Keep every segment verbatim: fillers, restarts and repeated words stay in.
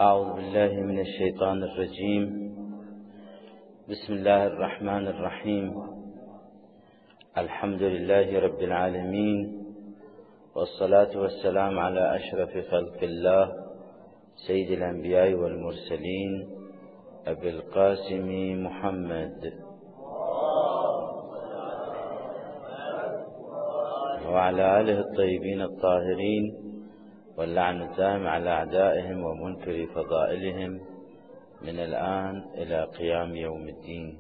أعوذ بالله من الشيطان الرجيم. بسم الله الرحمن الرحيم. الحمد لله رب العالمين، والصلاة والسلام على أشرف خلق الله سيد الأنبياء والمرسلين أبي القاسم محمد وعلى آله الطيبين الطاهرين، واللعن الدائم على أعدائهم ومنكر فضائلهم من الآن إلى قيام يوم الدين.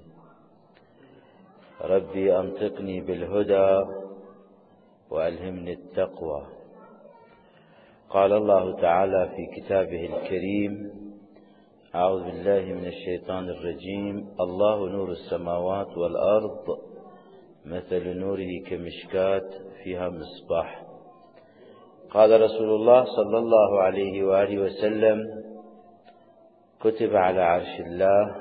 ربي أنطقني بالهدى وألهمني التقوى. قال الله تعالى في كتابه الكريم: أعوذ بالله من الشيطان الرجيم. الله نور السماوات والأرض، مثل نوره كمشكاة فيها مصباح. قال رسول الله صلى الله عليه وآله وسلم: كتب على عرش الله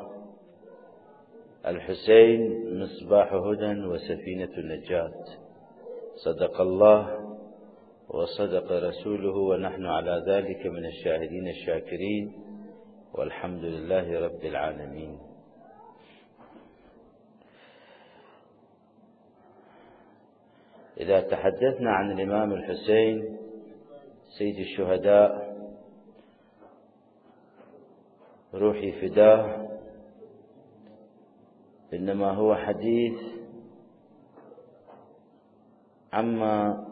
الحسين مصباح هدى وسفينة النجاة. صدق الله وصدق رسوله، ونحن على ذلك من الشاهدين الشاكرين، والحمد لله رب العالمين. إذا تحدثنا عن الإمام الحسين سيد الشهداء روحي فداه، إنما هو حديث عما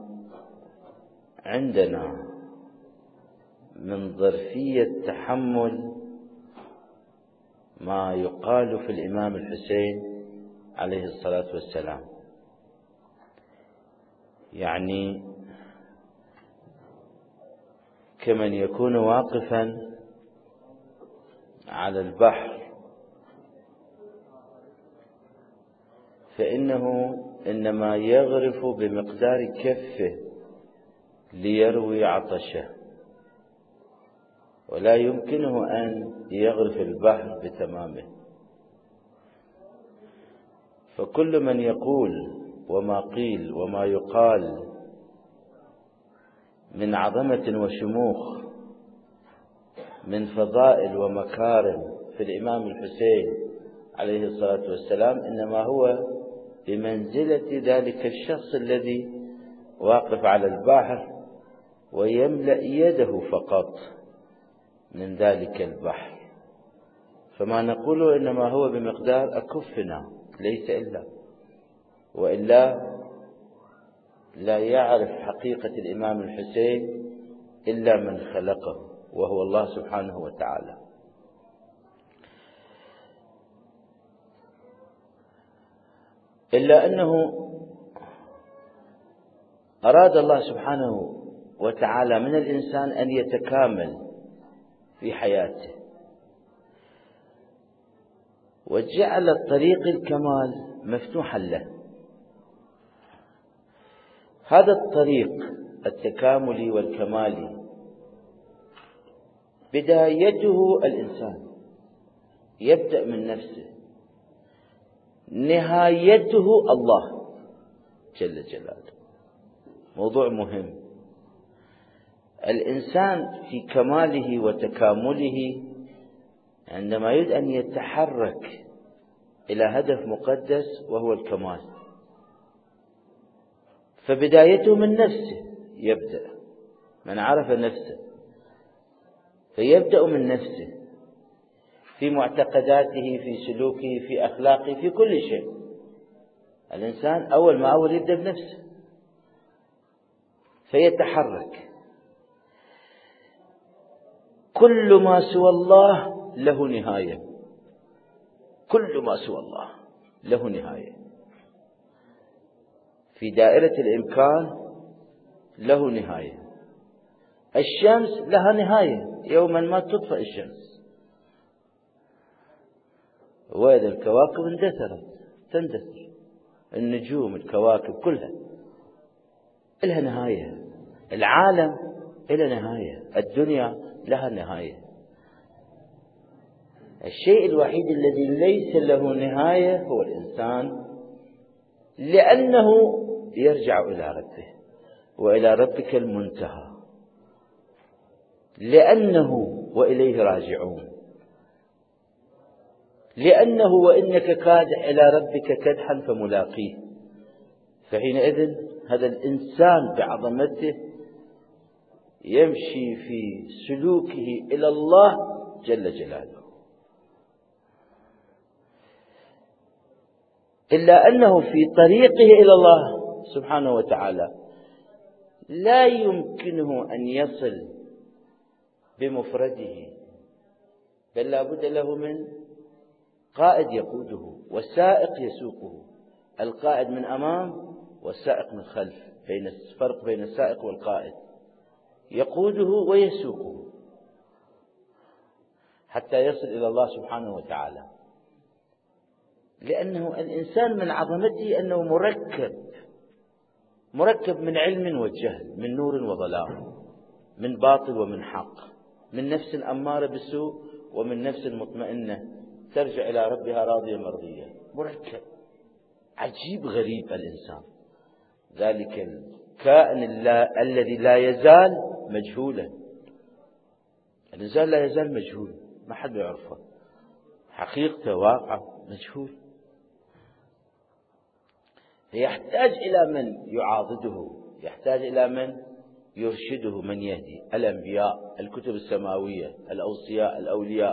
عندنا من ظرفية تحمل ما يقال في الإمام الحسين عليه الصلاة والسلام. يعني كمن يكون واقفا على البحر، فإنه إنما يغرف بمقدار كفه ليروي عطشه، ولا يمكنه أن يغرف البحر بتمامه. فكل من يقول وما قيل وما يقال من عظمة وشموخ، من فضائل ومكارم في الإمام الحسين عليه الصلاة والسلام، إنما هو بمنزلة ذلك الشخص الذي واقف على البحر ويملأ يده فقط من ذلك البحر. فما نقوله إنما هو بمقدار أكفنا، ليس إلا، وإلا لا يعرف حقيقة الإمام الحسين إلا من خلقه، وهو الله سبحانه وتعالى. إلا أنه أراد الله سبحانه وتعالى من الإنسان أن يتكامل في حياته، وجعل طريق الكمال مفتوحا له. هذا الطريق التكاملي والكمالي بدايته الإنسان، يبدأ من نفسه، نهايته الله جل جلاله. موضوع مهم. الإنسان في كماله وتكامله عندما يريد أن يتحرك إلى هدف مقدس وهو الكمال، فبدايته من نفسه يبدأ. من عرف نفسه فيبدأ من نفسه، في معتقداته، في سلوكه، في أخلاقه، في كل شيء. الإنسان أول ما أول يبدأ بنفسه فيتحرك. كل ما سوى الله له نهاية، كل ما سوى الله له نهاية. في دائرة الإمكان له نهاية. الشمس لها نهاية، يوما ما تطفئ الشمس، وإذا الكواكب اندثرت تندثر. النجوم الكواكب كلها لها نهاية. العالم له نهاية، الدنيا لها نهاية. الشيء الوحيد الذي ليس له نهاية هو الإنسان، لأنه يرجع إلى ربه، وإلى ربك المنتهى. لأنه وإليه راجعون. لأنه وإنك كادح إلى ربك كدحا فملاقيه. فحينئذ هذا الإنسان بعظمته يمشي في سلوكه إلى الله جل جلاله. إلا أنه في طريقه إلى الله سبحانه وتعالى لا يمكنه أن يصل بمفرده، بل لا بد له من قائد يقوده وسائق يسوقه. القائد من أمام والسائق من خلف، بين الفرق بين السائق والقائد، يقوده ويسوقه حتى يصل إلى الله سبحانه وتعالى. لأنه الإنسان من عظمته أنه مركب مركب من علم وجهل، من نور وظلام، من باطل ومن حق، من نفس أمارة بالسوء ومن نفس مطمئنة ترجع إلى ربها راضية مرضية. مركب عجيب غريب الإنسان، ذلك الكائن الذي لا يزال مجهولا. الإنسان لا يزال مجهول، ما حد يعرفه، حقيقته واقعه مجهول. يحتاج إلى من يعاضده، يحتاج إلى من يرشده، من يهدي. الأنبياء، الكتب السماوية، الأوصياء، الأولياء،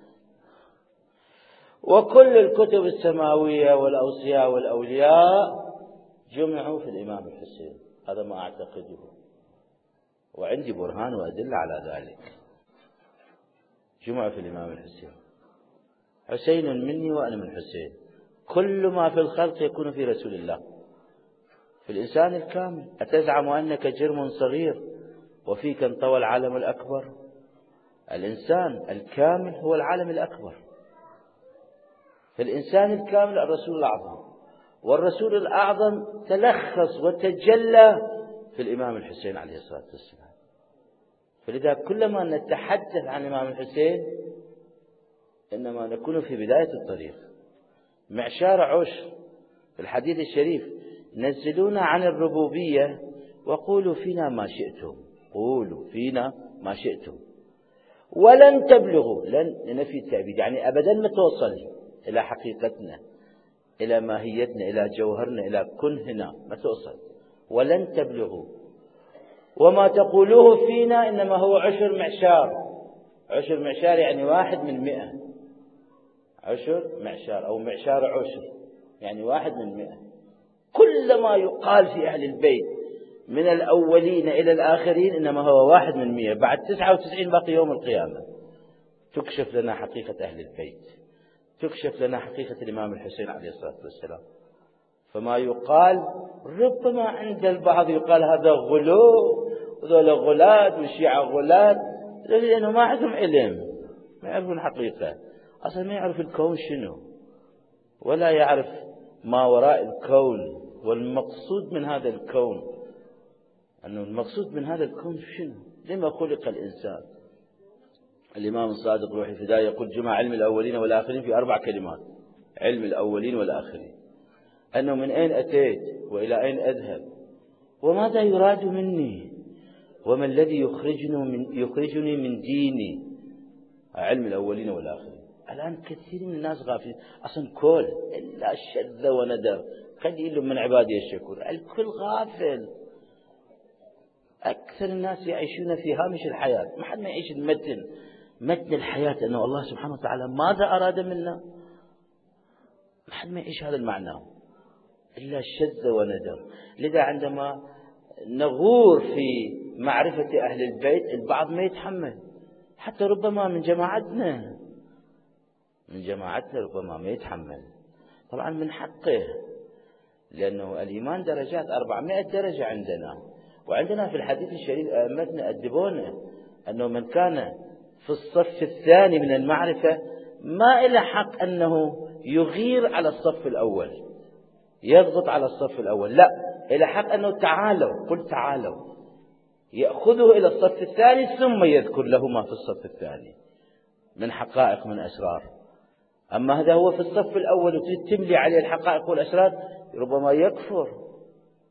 وكل الكتب السماوية والأوصياء والأولياء جمعوا في الإمام الحسين. هذا ما أعتقده، وعندي برهان وأدلة على ذلك. جمعوا في الإمام الحسين. حسين مني وأنا من حسين. كل ما في الخلق يكون في رسول الله، في الإنسان الكامل. أتزعم أنك جرم صغير وفيك انطوى العالم الأكبر؟ الإنسان الكامل هو العالم الأكبر. في الإنسان الكامل الرسول الأعظم، والرسول الأعظم تلخص وتجلى في الإمام الحسين عليه الصلاة والسلام. فلذا كلما نتحدث عن الإمام الحسين إنما نكون في بداية الطريق. معشار عشر في الحديث الشريف: نزلونا عن الربوبية وقولوا فينا ما شئتم، قولوا فينا ما شئتم ولن تبلغوا. لن لنفي التعبيد، يعني أبدا ما توصل إلى حقيقتنا، إلى ماهيتنا، إلى جوهرنا، إلى كنهنا، ما توصل. ولن تبلغوا. وما تقولوه فينا إنما هو عشر معشار. عشر معشار يعني واحد من مئة. عشر معشار أو معشار عشر يعني واحد من مئة. كل ما يقال في أهل البيت من الأولين إلى الآخرين إنما هو واحد من مئة. بعد تسعة وتسعين باقي يوم القيامة. تكشف لنا حقيقة أهل البيت، تكشف لنا حقيقة الإمام الحسين عليه الصلاة والسلام. فما يقال ربما عند البعض يقال هذا غلو، وذول غلات والشيعة غلات، لأنه ما عندهم علم، ما يعرفون الحقيقة. أصلا ما يعرف الكون شنو، ولا يعرف ما وراء الكون والمقصود من هذا الكون. أنه المقصود من هذا الكون شنو؟ لما خلق الإنسان؟ الإمام الصادق روح الفداء يقول: جمع علم الأولين والآخرين في أربع كلمات. علم الأولين والآخرين، أنه من أين أتيت وإلى أين أذهب وماذا يراد مني وما الذي يخرجني من, يخرجني من ديني. علم الأولين والآخرين. الآن كثير من الناس غافلين. أصلا كل إلا شذ وندر، قليل من عبادي الشكور. الكل غافل. أكثر الناس يعيشون في هامش الحياة، ما حد ما يعيش المتن متن الحياة، أنه الله سبحانه وتعالى ماذا أراد منا. ما حد ما يعيش هذا المعنى إلا شذ وندر. لذا عندما نغور في معرفة أهل البيت البعض ما يتحمل، حتى ربما من جماعتنا من جماعتنا ربما ما يتحمل. طبعا من حقه، لأنه الإيمان درجات، أربعمائة درجة عندنا. وعندنا في الحديث الشريف أئمتنا أدبونا أنه من كان في الصف الثاني من المعرفة ما إلى حق أنه يغير على الصف الأول، يضغط على الصف الأول، لا، إلى حق أنه تعالوا، قل تعالوا، يأخذه إلى الصف الثاني ثم يذكر له ما في الصف الثاني من حقائق من أسرار. أما هذا هو في الصف الأول وتملي عليه الحقائق والأسرار ربما يكفر،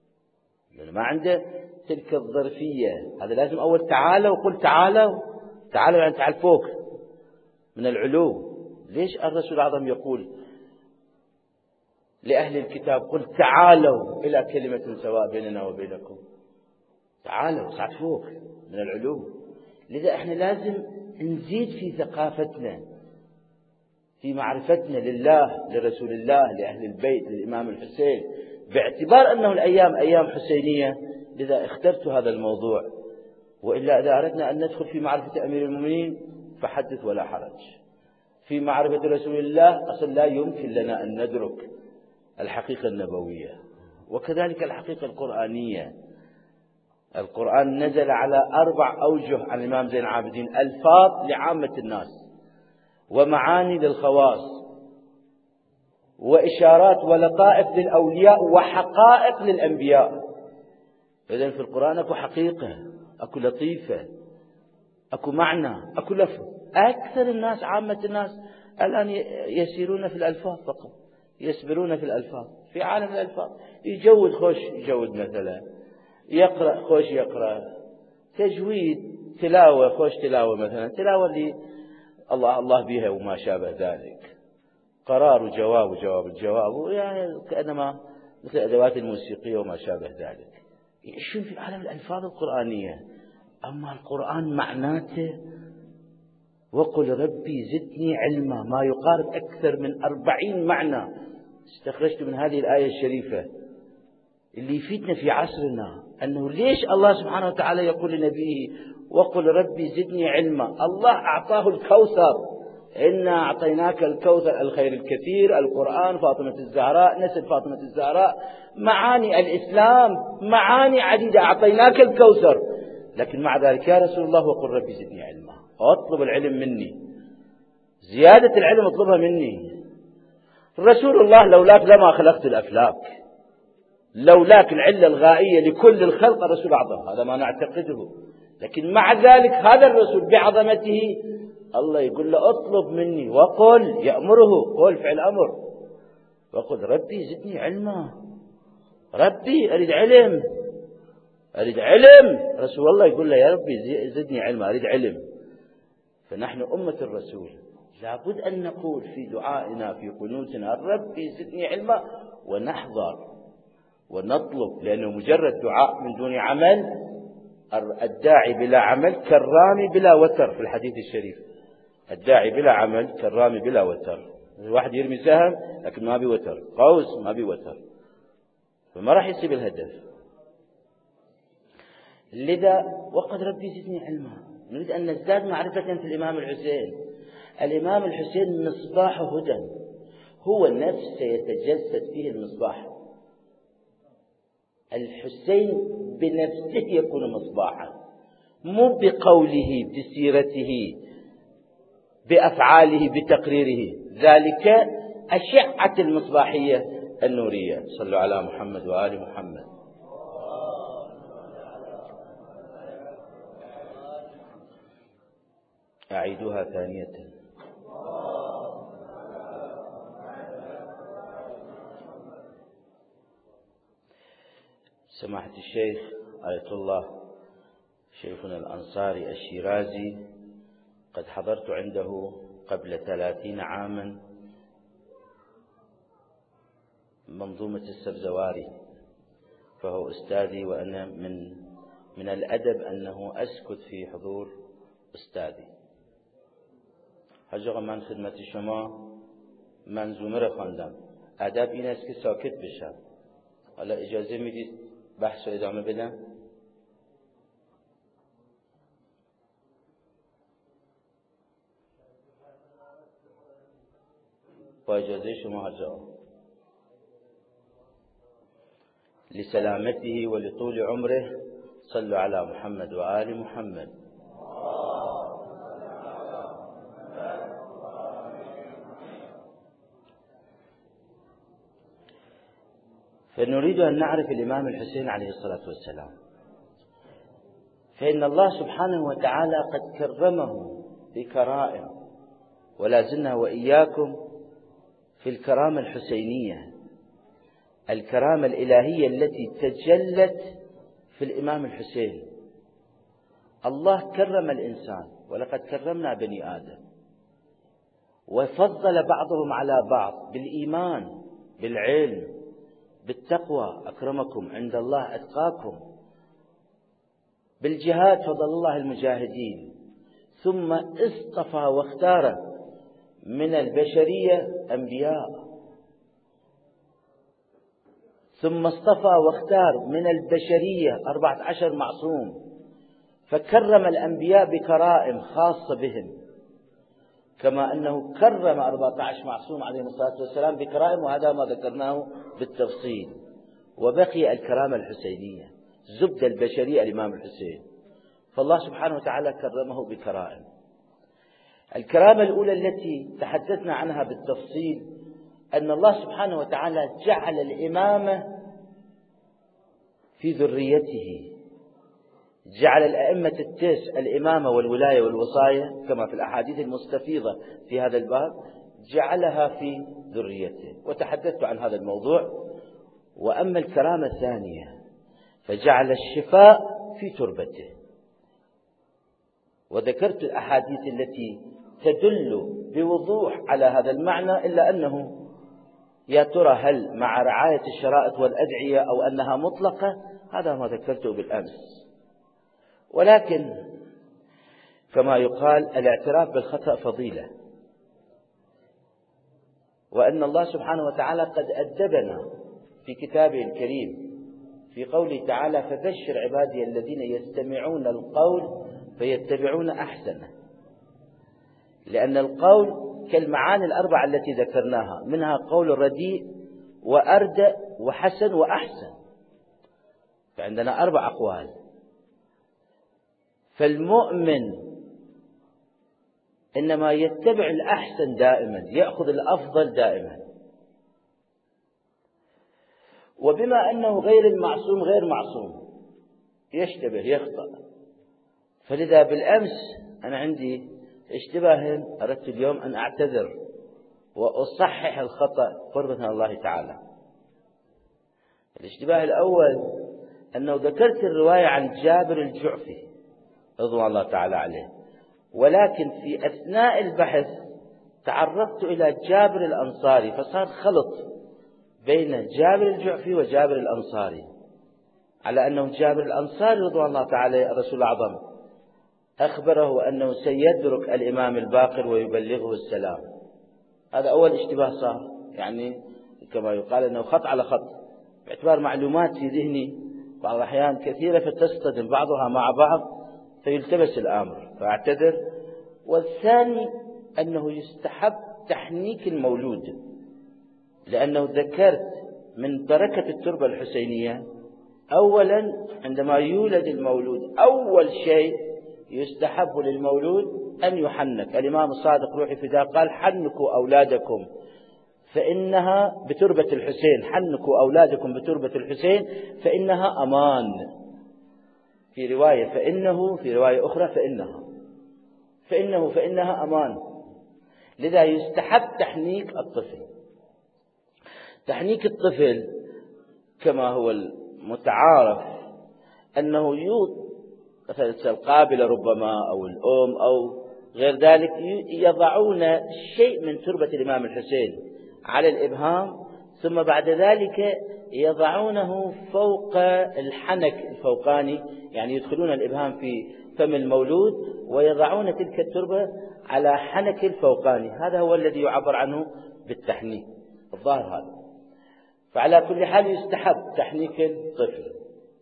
لأنه ما عنده تلك الظرفية. هذا لازم أول تعالوا، قل تعالوا تعالوا يعني تعال فوق من العلو. ليش الرسول الأعظم يقول لأهل الكتاب قل تعالوا إلى كلمة سواء بيننا وبينكم؟ تعالوا صعد فوق من العلو. لذا احنا لازم نزيد في ثقافتنا، في معرفتنا لله، لرسول الله، لأهل البيت، للإمام الحسين، باعتبار أنه الأيام أيام حسينية. لذا اخترت هذا الموضوع. وإلا إذا أردنا أن ندخل في معرفة أمير المؤمنين فحدث ولا حرج. في معرفة رسول الله أصلا لا يمكن لنا أن ندرك الحقيقة النبوية، وكذلك الحقيقة القرآنية. القرآن نزل على أربع أوجه عن الإمام زين العابدين: ألفاظ لعامة الناس، ومعاني للخواص، وإشارات ولطائف للأولياء، وحقائق للأنبياء. إذن في القرآن أكو حقيقة، أكو لطيفة، أكو معنى، أكو لفظ. أكثر الناس، عامة الناس الآن يسيرون في الألفاظ فقط، يسبرون في الألفاظ، في عالم الألفاظ. يجود خوش يجود مثلا، يقرأ خوش يقرأ، تجويد، تلاوة خوش تلاوة مثلا، تلاوة اللي الله الله بها وما شابه ذلك، قرار وجواب وجواب الجواب، يعني كأنما مثل الأدوات الموسيقية وما شابه ذلك. يعيشون في عالم الألفاظ القرآنية. أما القرآن معناته وقل ربي زدني علما، ما يقارب أكثر من أربعين معنى استخرجت من هذه الآية الشريفة، اللي يفيدنا في عصرنا أنه ليش الله سبحانه وتعالى يقول لنبيه وقل ربي زدني علما. الله أعطاه الكوثر، إنا أعطيناك الكوثر، الخير الكثير، القرآن، فاطمة الزهراء، نسب فاطمة الزهراء، معاني الإسلام، معاني عديدة، أعطيناك الكوثر. لكن مع ذلك يا رسول الله وقل ربي زدني علما، اطلب العلم مني، زيادة العلم اطلبها مني. رسول الله لولاك لما خلقت الأفلاك، لولاك العلة الغائية لكل الخلق الرسول أعظم، هذا ما نعتقده. لكن مع ذلك هذا الرسول بعظمته الله يقول له اطلب مني، وقل، يأمره، قل فعل أمر، وقل ربي زدني علما. ربي أريد علم، أريد علم. رسول الله يقول له يا ربي زدني علما، أريد علم. فنحن أمة الرسول لابد أن نقول في دعائنا في قنوتنا ربي زدني علما، ونحضر ونطلب، لأنه مجرد دعاء من دون عمل، الداعي بلا عمل كالرامي بلا وتر. في الحديث الشريف الداعي بلا عمل كالرامي بلا وتر. الواحد يرمي سهم لكن ما بوتر، قوس ما بوتر، فما راح يصيب الهدف. لذا وقد ربي زدني علما، نريد أن نزداد معرفة في الإمام الحسين. الإمام الحسين مصباح هدى، هو نفسه يتجسد فيه المصباح. الحسين بنفسه يكون مصباحا، مو بقوله، بسيرته، بأفعاله، بتقريره. ذلك أشعة المصباحية النورية. صلوا على محمد وآل محمد. أعيدها ثانية. سماحة الشيخ آية الله شيخنا الأنصاري الشيرازي قد حضرت عنده قبل ثلاثين عاما منظومة السبزواري، فهو أستاذي، وأنا من من الأدب أنه أسكت في حضور أستاذي. هجا من خدمت شما منظومه را خواندم، ادب این است که ساکت بشم. حالا اجازه میدید بحث رو ادامه بدم؟ با اجازه شما هجا. لسلامته ولطول عمره صلوا على محمد وآل محمد. فنريد أن نعرف الإمام الحسين عليه الصلاة والسلام، فإن الله سبحانه وتعالى قد كرمه بكرائم، ولا زلنا وإياكم في الكرامة الحسينية، الكرامة الإلهية التي تجلت في الإمام الحسين. الله كرم الإنسان ولقد كرمنا بني آدم، وفضل بعضهم على بعض بالإيمان، بالعلم، بالتقوى، أكرمكم عند الله أتقاكم، بالجهاد فضل الله المجاهدين، ثم اصطفى واختار من البشرية أنبياء، ثم اصطفى واختار من البشرية أربعة عشر معصوم، فكرم الأنبياء بكرائم خاصة بهم، كما أنه كرم أربعة عشر معصوم عليه الصلاة والسلام بكرائم، وهذا ما ذكرناه بالتفصيل. وبقي الكرامة الحسينية، زبدة البشرية الإمام الحسين، فالله سبحانه وتعالى كرمه بكرائم. الكرامة الأولى التي تحدثنا عنها بالتفصيل أن الله سبحانه وتعالى جعل الإمامة في ذريته، جعل الأئمة التسع الإمامة والولاية والوصاية كما في الأحاديث المستفيضة في هذا الباب، جعلها في ذريته، وتحدثت عن هذا الموضوع. وأما الكرامة الثانية فجعل الشفاء في تربته، وذكرت الأحاديث التي تدل بوضوح على هذا المعنى، إلا أنه يا ترى هل مع رعاية الشرائط والأدعية أو أنها مطلقة، هذا ما ذكرته بالأمس. ولكن كما يقال الاعتراف بالخطأ فضيلة، وأن الله سبحانه وتعالى قد أدبنا في كتابه الكريم في قوله تعالى: فبشر عبادي الذين يستمعون القول فيتبعون أحسنه. لأن القول كالمعاني الأربعة التي ذكرناها، منها قول رديء وأردأ وحسن وأحسن، فعندنا أربع أقوال. فالمؤمن إنما يتبع الأحسن دائما، يأخذ الأفضل دائما. وبما أنه غير المعصوم غير معصوم، يشتبه يخطأ، فلذا بالأمس أنا عندي اشتباه، أردت اليوم أن أعتذر وأصحح الخطأ قربة من الله تعالى. الاشتباه الأول أنه ذكرت الرواية عن جابر الجعفي رضوان الله تعالى عليه، ولكن في أثناء البحث تعرضت إلى جابر الأنصاري، فصار خلط بين جابر الجعفي وجابر الأنصاري، على أنه جابر الأنصاري رضوان الله تعالى الرسول الأعظم أخبره أنه سيدرك الإمام الباقر ويبلغه السلام. هذا أول اشتباه صار، يعني كما يقال أنه خط على خط، باعتبار معلومات في ذهني بعض الأحيان كثيرة فتصطدم بعضها مع بعض فيلتبس الأمر، فأعتذر. والثاني أنه يستحب تحنيك المولود، لأنه ذكرت من بركة التربة الحسينية أولا عندما يولد المولود أول شيء يستحب للمولود أن يحنك. الإمام الصادق روحي فداه قال: حنكوا أولادكم فإنها بتربة الحسين، حنكوا أولادكم بتربة الحسين فإنها أمان. في رواية فإنه، في رواية أخرى فإنها، فإنه فإنها أمان. لذا يستحب تحنيك الطفل. تحنيك الطفل كما هو المتعارف أنه يوضع مثلا القابلة ربما أو الأم أو غير ذلك، يضعون شيء من تربة الإمام الحسين على الإبهام، ثم بعد ذلك يضعونه فوق الحنك الفوقاني، يعني يدخلون الإبهام في فم المولود ويضعون تلك التربة على حنك الفوقاني. هذا هو الذي يعبر عنه بالتحنيك الظاهر هذا. فعلى كل حال يستحب تحنيك الطفل.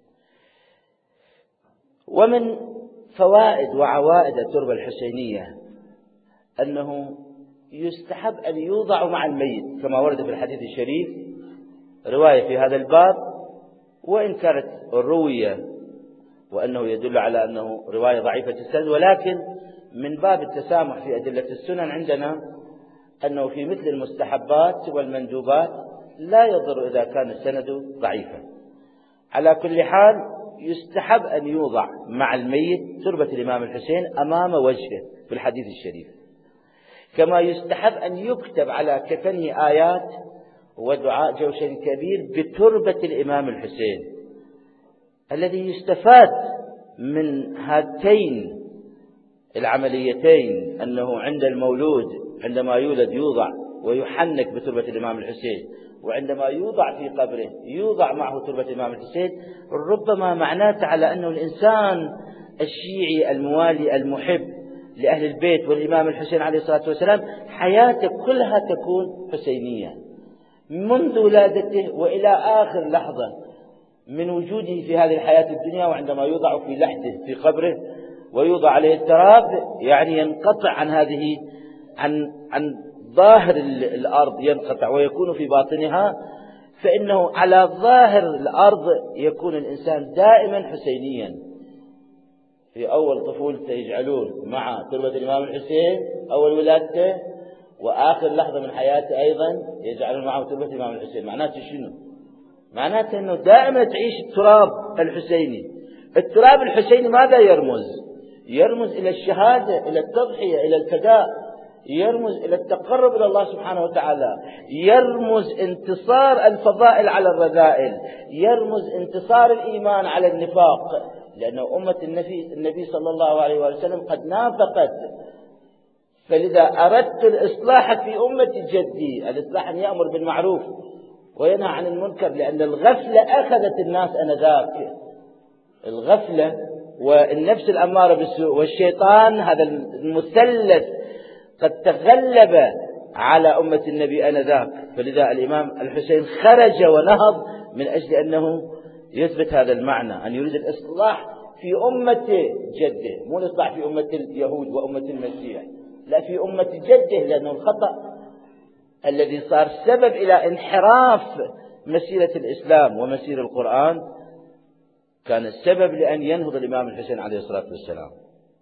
ومن فوائد وعوائد التربة الحسينية أنه يستحب أن يوضع مع الميت، كما ورد في الحديث الشريف رواية في هذا الباب، وإن كانت الروية وأنه يدل على أنه رواية ضعيفة السند، ولكن من باب التسامح في أدلة السنن عندنا أنه في مثل المستحبات والمندوبات لا يضر إذا كان السند ضعيفا. على كل حال يستحب أن يوضع مع الميت تربة الإمام الحسين أمام وجهه في الحديث الشريف، كما يستحب أن يكتب على كفنه آيات ودعاء جوش كبير بتربة الإمام الحسين. الذي يستفاد من هاتين العمليتين، أنه عند المولود عندما يولد يوضع ويحنك بتربة الإمام الحسين، وعندما يوضع في قبره يوضع معه تربة الإمام الحسين، ربما معناته على أنه الإنسان الشيعي الموالي المحب لأهل البيت والإمام الحسين عليه الصلاة والسلام حياته كلها تكون حسينية منذ ولادته وإلى آخر لحظة من وجوده في هذه الحياة الدنيا. وعندما يوضع في لحده في قبره ويوضع عليه التراب يعني ينقطع عن هذه عن عن ظاهر الأرض، ينقطع ويكون في باطنها، فإنه على ظاهر الأرض يكون الإنسان دائما حسينيا. في أول طفولته يجعلون مع تربة الإمام الحسين أول ولادته، وآخر لحظة من حياته أيضا يجعلون معه تربة الإمام الحسين. معناته شنو؟ معناته أنه دائما تعيش التراب الحسيني. التراب الحسيني ماذا يرمز؟ يرمز إلى الشهادة، إلى التضحية، إلى الفداء، يرمز إلى التقرب إلى الله سبحانه وتعالى، يرمز انتصار الفضائل على الرذائل، يرمز انتصار الإيمان على النفاق، لأنه أمة النبي, النبي صلى الله عليه وسلم قد نافقت. فلذا أردت الإصلاح في أمة جدي، الإصلاح أن يأمر بالمعروف وينهى عن المنكر، لأن الغفلة أخذت الناس أنذاك. الغفلة والنفس الأمارة بالسوء والشيطان، هذا المثلث قد تغلب على أمة النبي آنذاك. فلذا الإمام الحسين خرج ونهض من أجل أنه يثبت هذا المعنى، أن يريد الإصلاح في أمة جده، مو الإصلاح في أمة اليهود وأمة المسيح، لا، في أمة جده، لأنه الخطأ الذي صار سبب إلى انحراف مسيرة الإسلام ومسير القرآن كان السبب لأن ينهض الإمام الحسين عليه الصلاة والسلام.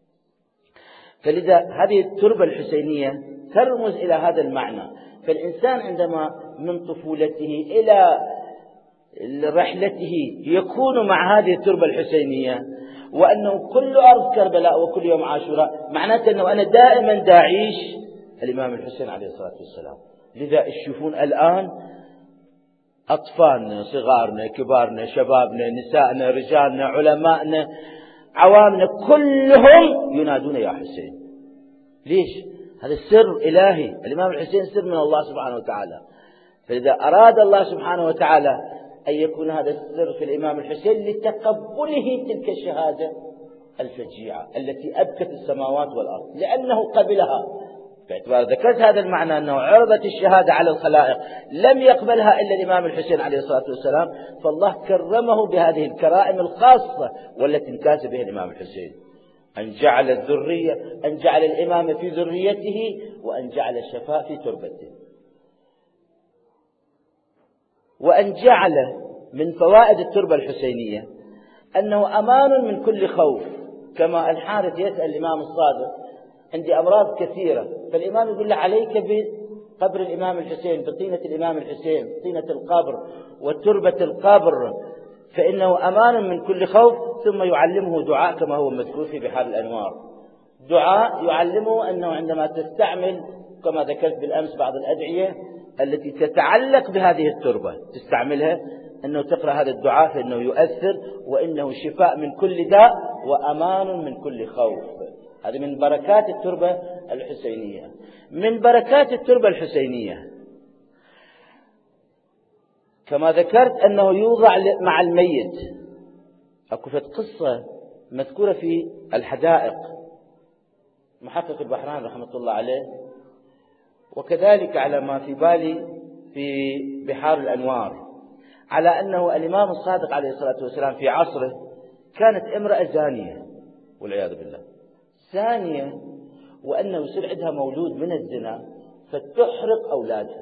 فلذا هذه التربة الحسينية ترمز إلى هذا المعنى. فالإنسان عندما من طفولته إلى رحلته يكون مع هذه التربة الحسينية، وأنه كل أرض كربلاء وكل يوم عاشوراء، معناته أنه أنا دائما داعيش الإمام الحسين عليه الصلاة والسلام. لذا تشوفون الآن أطفالنا، صغارنا، كبارنا، شبابنا، نسائنا، رجالنا، علمائنا، عوامنا، كلهم ينادون يا حسين. ليش؟ هذا السر إلهي. الإمام الحسين سر من الله سبحانه وتعالى. فإذا أراد الله سبحانه وتعالى أن يكون هذا السر في الإمام الحسين لتقبله تلك الشهادة الفجيعة التي أبكت السماوات والأرض، لأنه قبلها. باعتبار ذكرت هذا المعنى أنه عرضت الشهادة على الخلائق لم يقبلها إلا الإمام الحسين عليه الصلاة والسلام، فالله كرمه بهذه الكرائم الخاصة والتي امتاز بها الإمام الحسين، أن جعل الذرية، أن جعل الإمام في ذريته، وأن جعل الشفاء في تربته، وأن جعل من فوائد التربة الحسينية أنه أمان من كل خوف. كما الحارث يسأل الإمام الصادق: عندي أمراض كثيرة، فالإمام يقول له: عليك بقبر الإمام الحسين، بطينة الإمام الحسين، طينة القبر وتربة القبر، فإنه أمان من كل خوف. ثم يعلمه دعاء كما هو مذكور في بحار الأنوار، دعاء يعلمه أنه عندما تستعمل كما ذكرت بالأمس بعض الأدعية التي تتعلق بهذه التربة تستعملها، أنه تقرأ هذا الدعاء فإنه يؤثر، وإنه شفاء من كل داء وأمان من كل خوف. هذه من بركات التربة الحسينية. من بركات التربة الحسينية كما ذكرت أنه يوضع مع الميت. أكفت قصة مذكورة في الحدائق، محقق البحران رحمة الله عليه، وكذلك على ما في بالي في بحار الأنوار، على أنه الإمام الصادق عليه الصلاة والسلام في عصره كانت امرأة زانية والعياذ بالله، زانية، وأنه يصير عندها مولود من الزنا فتحرق أولادها،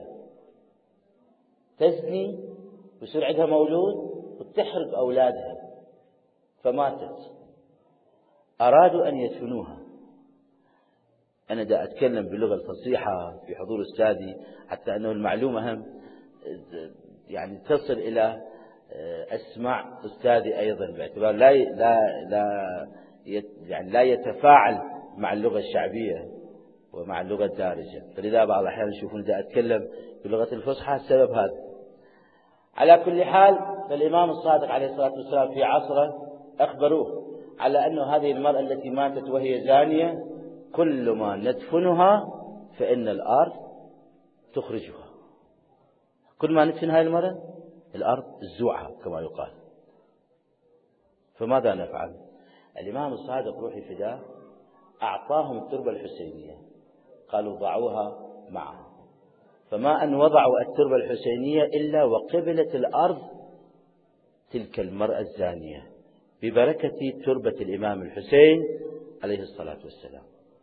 تزني ويصير عندها مولود وتحرق أولادها، فماتت. أرادوا أن يدفنوها. أنا دا أتكلم باللغة الفصيحة في حضور أستاذي حتى أنه المعلومة هم يعني تصل إلى أسماع أستاذي أيضا، باعتبار لا لا لا يعني لا يتفاعل مع اللغة الشعبية ومع اللغة الدارجة، فلذا بعض الأحيان يشوفون دا أتكلم باللغة الفصحى السبب هذا. على كل حال، فالإمام الصادق عليه الصلاة والسلام في عصره أخبروه على أنه هذه المرأة التي ماتت وهي زانية كل ما ندفنها فإن الأرض تخرجها. كل ما ندفن هاي المرة الأرض تزوعها كما يقال. فماذا نفعل؟ الإمام الصادق روحي فداه أعطاهم التربة الحسينية، قالوا ضعوها معها. فما أن وضعوا التربة الحسينية إلا وقبلت الأرض تلك المرأة الزانية ببركة تربة الإمام الحسين عليه الصلاة والسلام.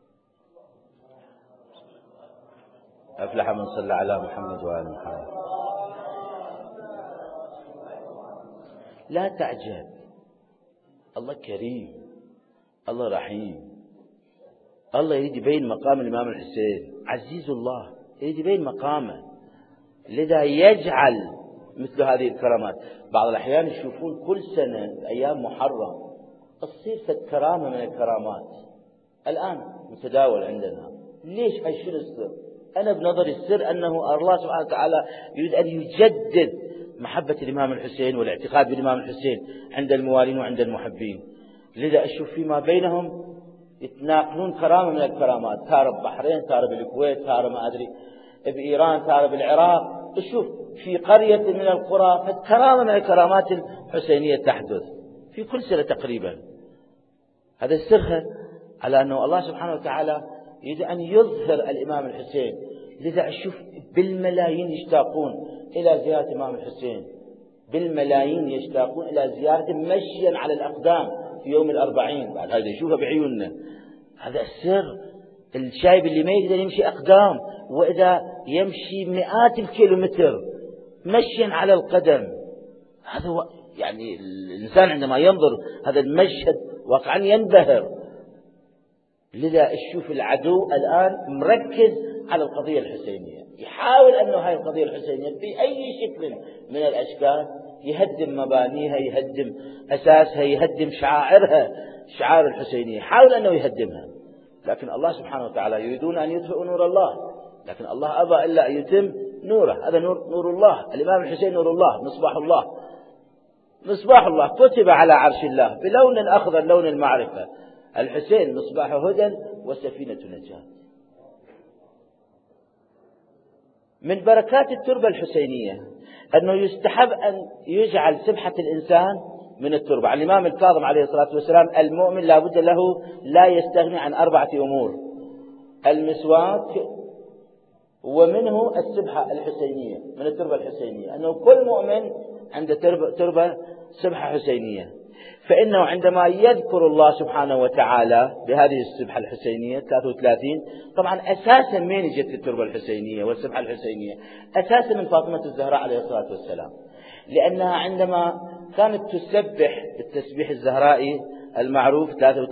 أفلح من صلى على محمد وآل محمد. لا تعجب، الله كريم، الله رحيم، الله يريد يبين مقام الإمام الحسين عزيز الله، يريد يبين مقامه، لذا يجعل مثل هذه الكرامات. بعض الأحيان يشوفون كل سنة أيام محرم تصير فد كرامة من الكرامات الآن متداول عندنا. ليش؟ هاي شنو السر؟ أنا بنظري السر أنه الله سبحانه وتعالى يريد أن يجدد محبة الإمام الحسين والاعتقاد بالإمام الحسين عند الموالين وعند المحبين. لذا أشوف فيما بينهم يتناقلون كرامة من الكرامات، تارة ببحرين، تارة بالكويت، تارة ما أدري بإيران، تارة بالعراق. أشوف في قرية من القرى فكرامة من الكرامات الحسينية تحدث في كل سنة تقريبا. هذا السر على أنه الله سبحانه وتعالى يريد أن يظهر الإمام الحسين. لذا أشوف بالملايين يشتاقون إلى زيارة الإمام الحسين، بالملايين يشتاقون إلى زيارته مشيا على الأقدام في يوم الأربعين. بعد هذا يشوفه بعيوننا. هذا السر. الشايب اللي ما يقدر يمشي أقدام، وإذا يمشي مئات الكيلومتر مشيا على القدم، هذا هو يعني الإنسان عندما ينظر هذا المشهد واقعا ينبهر. لذا أشوف العدو الآن مركز على القضية الحسينية، يحاول أنه هاي القضية الحسينية بأي شكل من الأشكال يهدم مبانيها، يهدم أساسها، يهدم شعائرها، شعائر الحسينية، يحاول أنه يهدمها. لكن الله سبحانه وتعالى يريدون أن يطفئوا نور الله، لكن الله أبى إلا أن يتم نوره. هذا نور, نور الله. الإمام الحسين نور الله، مصباح الله، مصباح الله كتب على عرش الله بلون أخضر لون المعرفة. الحسين مصباح هدى وسفينة نجاة. من بركات التربة الحسينية أنه يستحب أن يجعل سبحة الإنسان من التربة. الإمام الكاظم عليه الصلاة والسلام المؤمن لا بد له لا يستغني عن أربعة أمور: المسواك، ومنه السبحة الحسينية من التربة الحسينية، أنه كل مؤمن عنده تربة, تربة سبحة حسينية. فإنه عندما يذكر الله سبحانه وتعالى بهذه السبحة الحسينية ثلاثة وثلاثين، طبعا أساسا من جت التربة الحسينية والسبحة الحسينية؟ أساسا من فاطمة الزهراء عليه الصلاة والسلام، لأنها عندما كانت تسبح التسبيح الزهرائي المعروف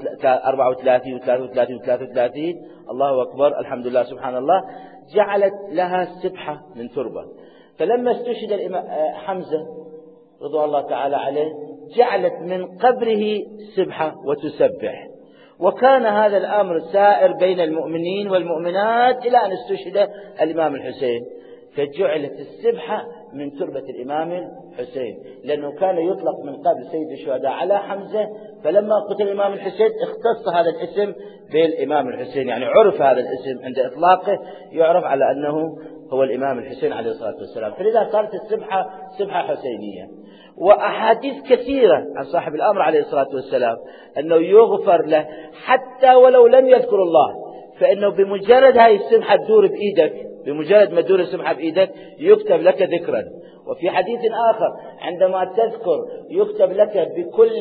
أربعة وثلاثين وثلاثة وثلاثين وثلاثة وثلاثين الله أكبر الحمد لله سبحان الله، جعلت لها سبحة من تربة. فلما استشهد الإمام حمزة رضي الله تعالى عليه جعلت من قبره سبحة وتسبح، وكان هذا الأمر سائر بين المؤمنين والمؤمنات إلى أن استشهد الإمام الحسين، فجعلت السبحة من تربة الإمام الحسين، لأنه كان يطلق من قبل سيد الشهداء على حمزة، فلما قتل الإمام الحسين اختص هذا الاسم بالإمام الحسين، يعني عرف هذا الاسم عند إطلاقه يعرف على أنه هو الإمام الحسين عليه الصلاة والسلام. فلذا صارت السبحة سبحة حسينية. وأحاديث كثيرة عن صاحب الأمر عليه الصلاة والسلام أنه يغفر له حتى ولو لم يذكر الله، فإنه بمجرد هاي السبحة تدور بإيدك، بمجرد ما تدور السبحة بإيدك يكتب لك ذكرا. وفي حديث آخر عندما تذكر يكتب لك بكل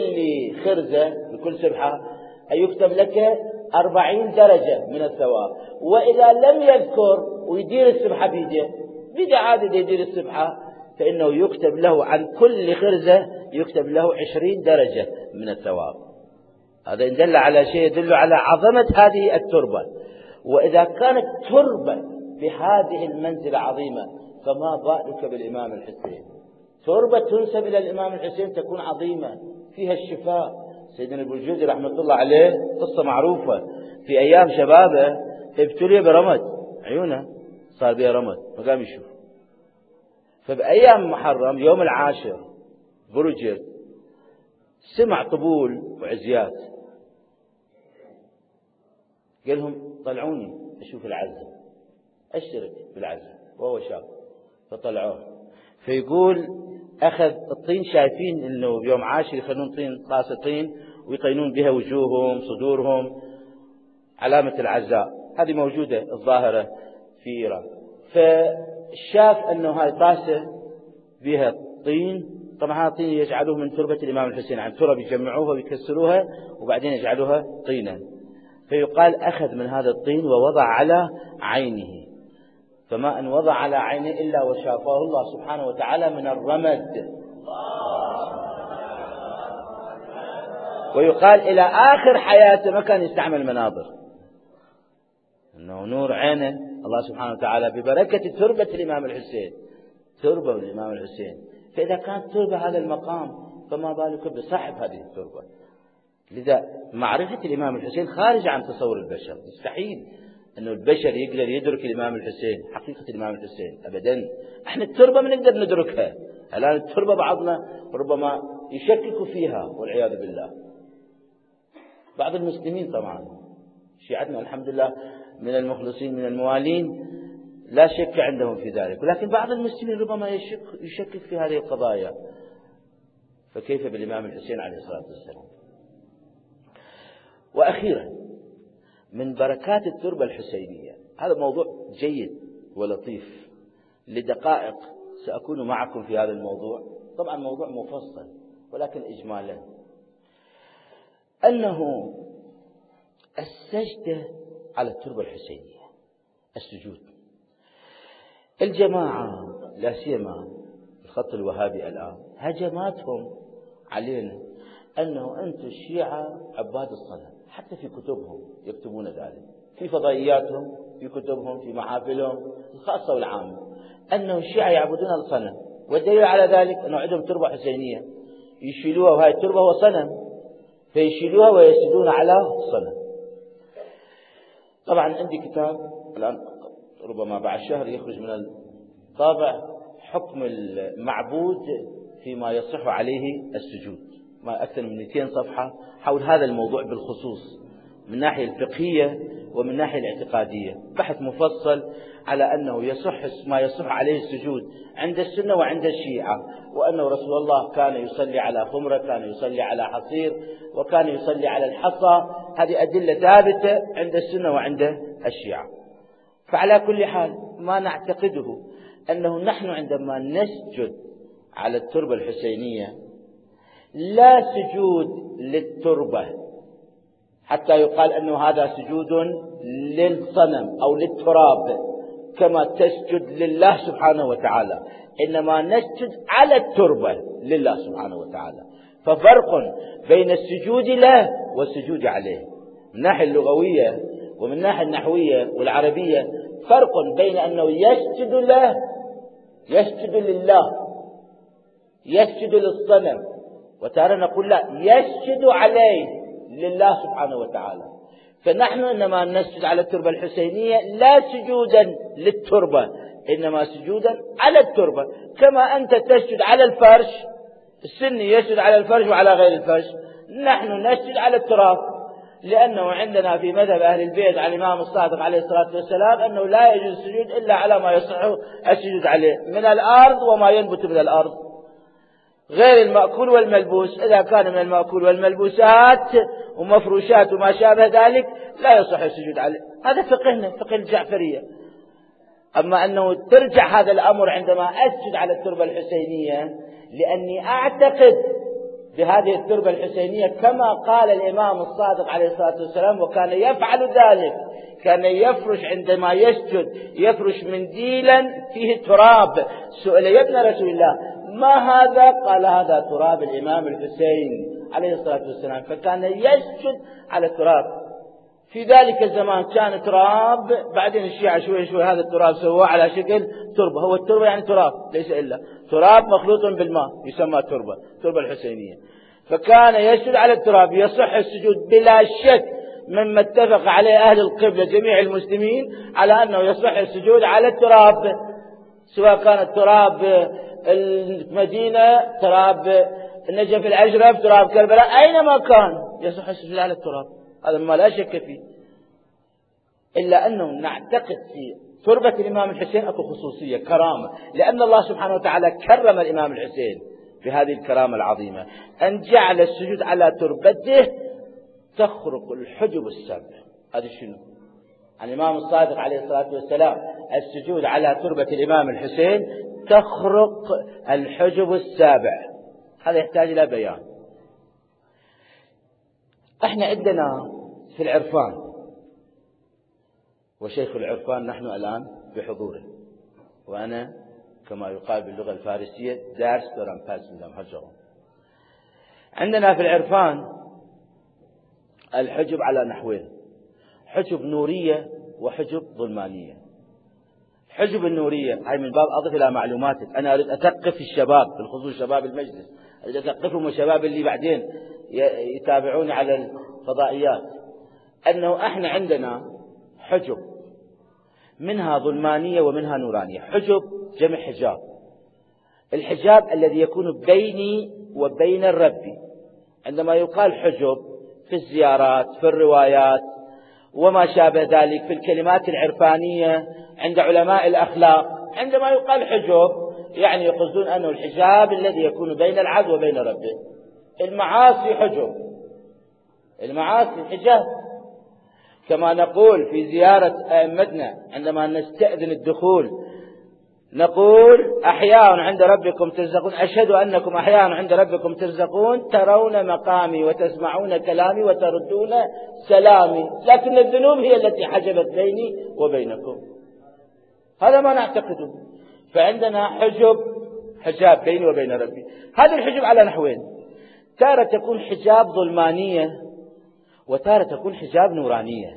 خرزة بكل سبحة يكتب لك أربعين درجة من الثواب. وإذا لم يذكر ويدير السبحة بيده بيده عادة يدير السبحة، فإنه يكتب له عن كل خرزة يكتب له عشرين درجة من الثواب. هذا إن دل على شيء يدل على عظمة هذه التربة. وإذا كانت تربة بهذه المنزلة عظيمة فما بالك بالإمام الحسين؟ تربة تنسب إلى الإمام الحسين تكون عظيمة فيها الشفاء. سيدنا ابن الجوزي رحمة الله عليه قصة معروفة، في أيام شبابه ابتلي برمد عيونه، صار بها رمد ما قام يشوف. فبأيام محرم يوم العاشر برجت سمع طبول وعزيات، قال لهم طلعوني أشوف العزة، أشترك بالعزة وهو شاب. فطلعوه، فيقول أخذ الطين، شايفين أنه بيوم عاشر يخلون طين، طاسة طين ويطينون بها وجوههم صدورهم، علامة العزاء هذه موجودة الظاهرة في إيران. فشاف أنه هاي طاسة بها طين، طبعا هذا الطين يجعلوه من تربة الإمام الحسين، عن ترب يجمعوها ويكسروها وبعدين يجعلوها طينا. فيقال أخذ من هذا الطين ووضع على عينه، فما أن وضع على عينه إلا وشافاه الله سبحانه وتعالى من الرمد. ويقال إلى آخر حياته ما كان يستعمل مناظر، أنه نور عينه الله سبحانه وتعالى ببركة تربة الإمام الحسين، تربة الإمام الحسين. فإذا كانت تربة هذا المقام فما بالك بصاحب هذه التربة. لذا معرفة الإمام الحسين خارج عن تصور البشر، مستحيل أنه البشر يقدر يدرك الإمام الحسين، حقيقة الإمام الحسين أبدا. احنا التربة ما نقدر ندركها، الآن التربة بعضنا ربما يشكك فيها والعياذ بالله. بعض المسلمين طبعا شيعتنا الحمد لله من المخلصين من الموالين لا شك عندهم في ذلك، ولكن بعض المسلمين ربما يشك يشكك في هذه القضايا، فكيف بالإمام الحسين عليه الصلاة والسلام؟ وأخيرا من بركات التربة الحسينية، هذا موضوع جيد ولطيف، لدقائق سأكون معكم في هذا الموضوع، طبعا موضوع مفصل ولكن إجمالا، أنه السجدة على التربة الحسينية، السجود. الجماعة لا سيما الخط الوهابي الآن هجماتهم علينا أنه أنتم الشيعة عباد الصنم، حتى في كتبهم يكتبون ذلك، في فضائياتهم، في كتبهم، في محافلهم الخاصة والعامة، أنه الشيعة يعبدون الصنم. والدليل على ذلك أنه عندهم تربة حسينية يشيلوها، وهي التربة هو صنم، فيشيلوها ويسجدون على الصنم. طبعا عندي كتاب الآن ربما بعد شهر يخرج من الطابع، حكم المعبود فيما يصح عليه السجود، ما أكثر من مئتين صفحة حول هذا الموضوع بالخصوص، من الناحية الفقهية ومن الناحية الاعتقادية، بحث مفصل على أنه يصح ما يصح عليه السجود عند السنة وعند الشيعة، وأنه رسول الله كان يصلي على خمرة، كان يصلي على حصير، وكان يصلي على الحصى. هذه أدلة ثابتة عند السنة وعند الشيعة. فعلى كل حال ما نعتقده أنه نحن عندما نسجد على التربة الحسينية لا سجود للتربة حتى يقال أنه هذا سجود للصنم أو للتراب كما تسجد لله سبحانه وتعالى، إنما نسجد على التربة لله سبحانه وتعالى. ففرق بين السجود له والسجود عليه من الناحية اللغوية ومن الناحية النحوية والعربية، فرق بين أنه يسجد له، يسجد لله، يسجد للصنم، وتارة نقول لا يسجد عليه لله سبحانه وتعالى. فنحن إنما نسجد على التربة الحسينية لا سجودا للتربة، إنما سجودا على التربة، كما أنت تسجد على الفرش، السني يسجد على الفرش وعلى غير الفرش، نحن نسجد على التراب، لأنه عندنا في مذهب أهل البيت عن الإمام الصادق عليه الصلاة والسلام أنه لا يجوز السجود إلا على ما يصح السجود عليه من الأرض وما ينبت من الأرض، غير المأكول والملبوس. إذا كان من المأكول والملبوسات ومفروشات وما شابه ذلك لا يصح السجود عليه. هذا فقهنا، فقه الجعفرية. أما أنه ترجع هذا الأمر عندما أسجد على التربة الحسينية لأني أعتقد بهذه التربة الحسينية كما قال الإمام الصادق عليه الصلاة والسلام، وكان يفعل ذلك، كان يفرش عندما يسجد يفرش منديلا فيه تراب. سئل يا ابن رسول الله ما هذا؟ قال هذا تراب الإمام الحسين عليه الصلاة والسلام، فكان يسجد على التراب. في ذلك الزمان كان تراب، بعدين الشيعة شوي شوي هذا التراب سواه على شكل تربة. هو التربة يعني تراب، ليس إلا تراب مخلوط بالماء يسمى تربة، تربة الحسينية. فكان يسجد على التراب. يصح السجود بلا شك مما اتفق عليه أهل القبلة جميع المسلمين على أنه يصح السجود على التراب، سواء كان التراب المدينة، تراب النجف الأشرف، تراب كربلاء، أينما كان يصح السجود على التراب، هذا ما لا شك فيه. إلا أنه نعتقد في تربة الإمام الحسين أكو خصوصية كرامة، لأن الله سبحانه وتعالى كرم الإمام الحسين بهذه الكرامة العظيمة أن جعل السجود على تربته تخرق الحجب السبع. هذا شنو؟ عن الإمام الصادق عليه الصلاة والسلام السجود على تربة الإمام الحسين تخرق الحجب السابع. هذا يحتاج إلى بيان. احنا عندنا في العرفان، وشيخ العرفان نحن الآن بحضوره، وأنا كما يقال باللغة الفارسية دارس دوران فاس من حجرهم. عندنا في العرفان الحجب على نحوين: حجب نورية وحجب ظلمانية. حجب النورية هاي من باب أضف إلى معلوماتك، أنا أريد أثقف الشباب بالخصوص شباب المجلس، أريد أثقفهم والشباب اللي بعدين يتابعوني على الفضائيات، أنه إحنا عندنا حجب منها ظلمانية ومنها نورانية. حجب جمع حجاب، الحجاب الذي يكون بيني وبين الرب. عندما يقال حجب في الزيارات في الروايات وما شابه ذلك في الكلمات العرفانية عند علماء الأخلاق، عندما يقال حجب يعني يقصدون أنه الحجاب الذي يكون بين العبد وبين ربه. المعاصي حجب، المعاصي حجاب، كما نقول في زيارة أئمتنا عندما نستأذن الدخول نقول أحياء عند ربكم ترزقون، أشهد أنكم أحياء عند ربكم ترزقون، ترون مقامي وتسمعون كلامي وتردون سلامي، لكن الذنوب هي التي حجبت بيني وبينكم. هذا ما نعتقده. فعندنا حجب، حجاب بيني وبين ربي. هذا الحجب على نحوين: تارة تكون حجاب ظلمانية وتارة تكون حجاب نورانية.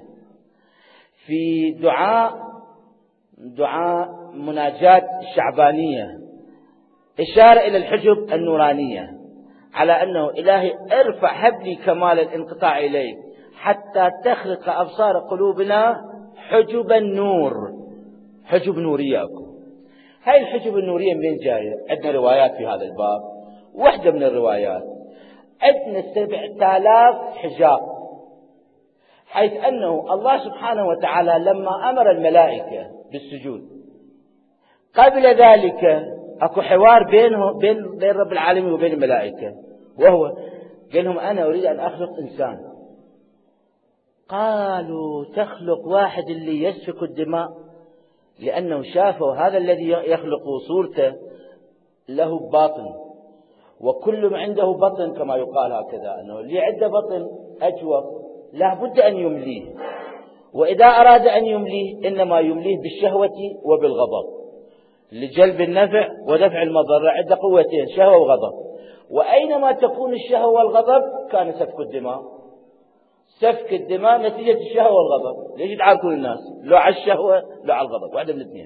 في دعاء دعاء مناجاة الشعبانية إشارة إلى الحجب النورانية على أنه إلهي ارفع هب لي كمال الانقطاع إليك حتى تخرق أبصار قلوبنا حجب النور. حجب نورية أكو. هاي الحجب النورية من جاية؟ عندنا روايات في هذا الباب. واحدة من الروايات عندنا سبعة آلاف حجاب، حيث أنه الله سبحانه وتعالى لما أمر الملائكة بالسجود قبل ذلك أكو حوار بينه بين بين رب العالمين وبين الملائكة، وهو قال لهم أنا أريد أن أخلق إنسان. قالوا تخلق واحد اللي يسفك الدماء؟ لأنه شافوا هذا الذي يخلق صورته له باطن، وكل ما عنده بطن كما يقال هكذا، أنه اللي عنده بطن أجوف لا بد أن يمليه، وإذا أراد أن يمليه إنما يمليه بالشهوة وبالغضب لجلب النفع ودفع المضرة. عنده قوتين، شهوة وغضب، وأينما تكون الشهوة والغضب كان سفك الدماء. سفك الدماء نتيجة الشهوة والغضب. ليش يتعاركون الناس؟ لو على الشهوة لو على الغضب، واحدة من الاثنين.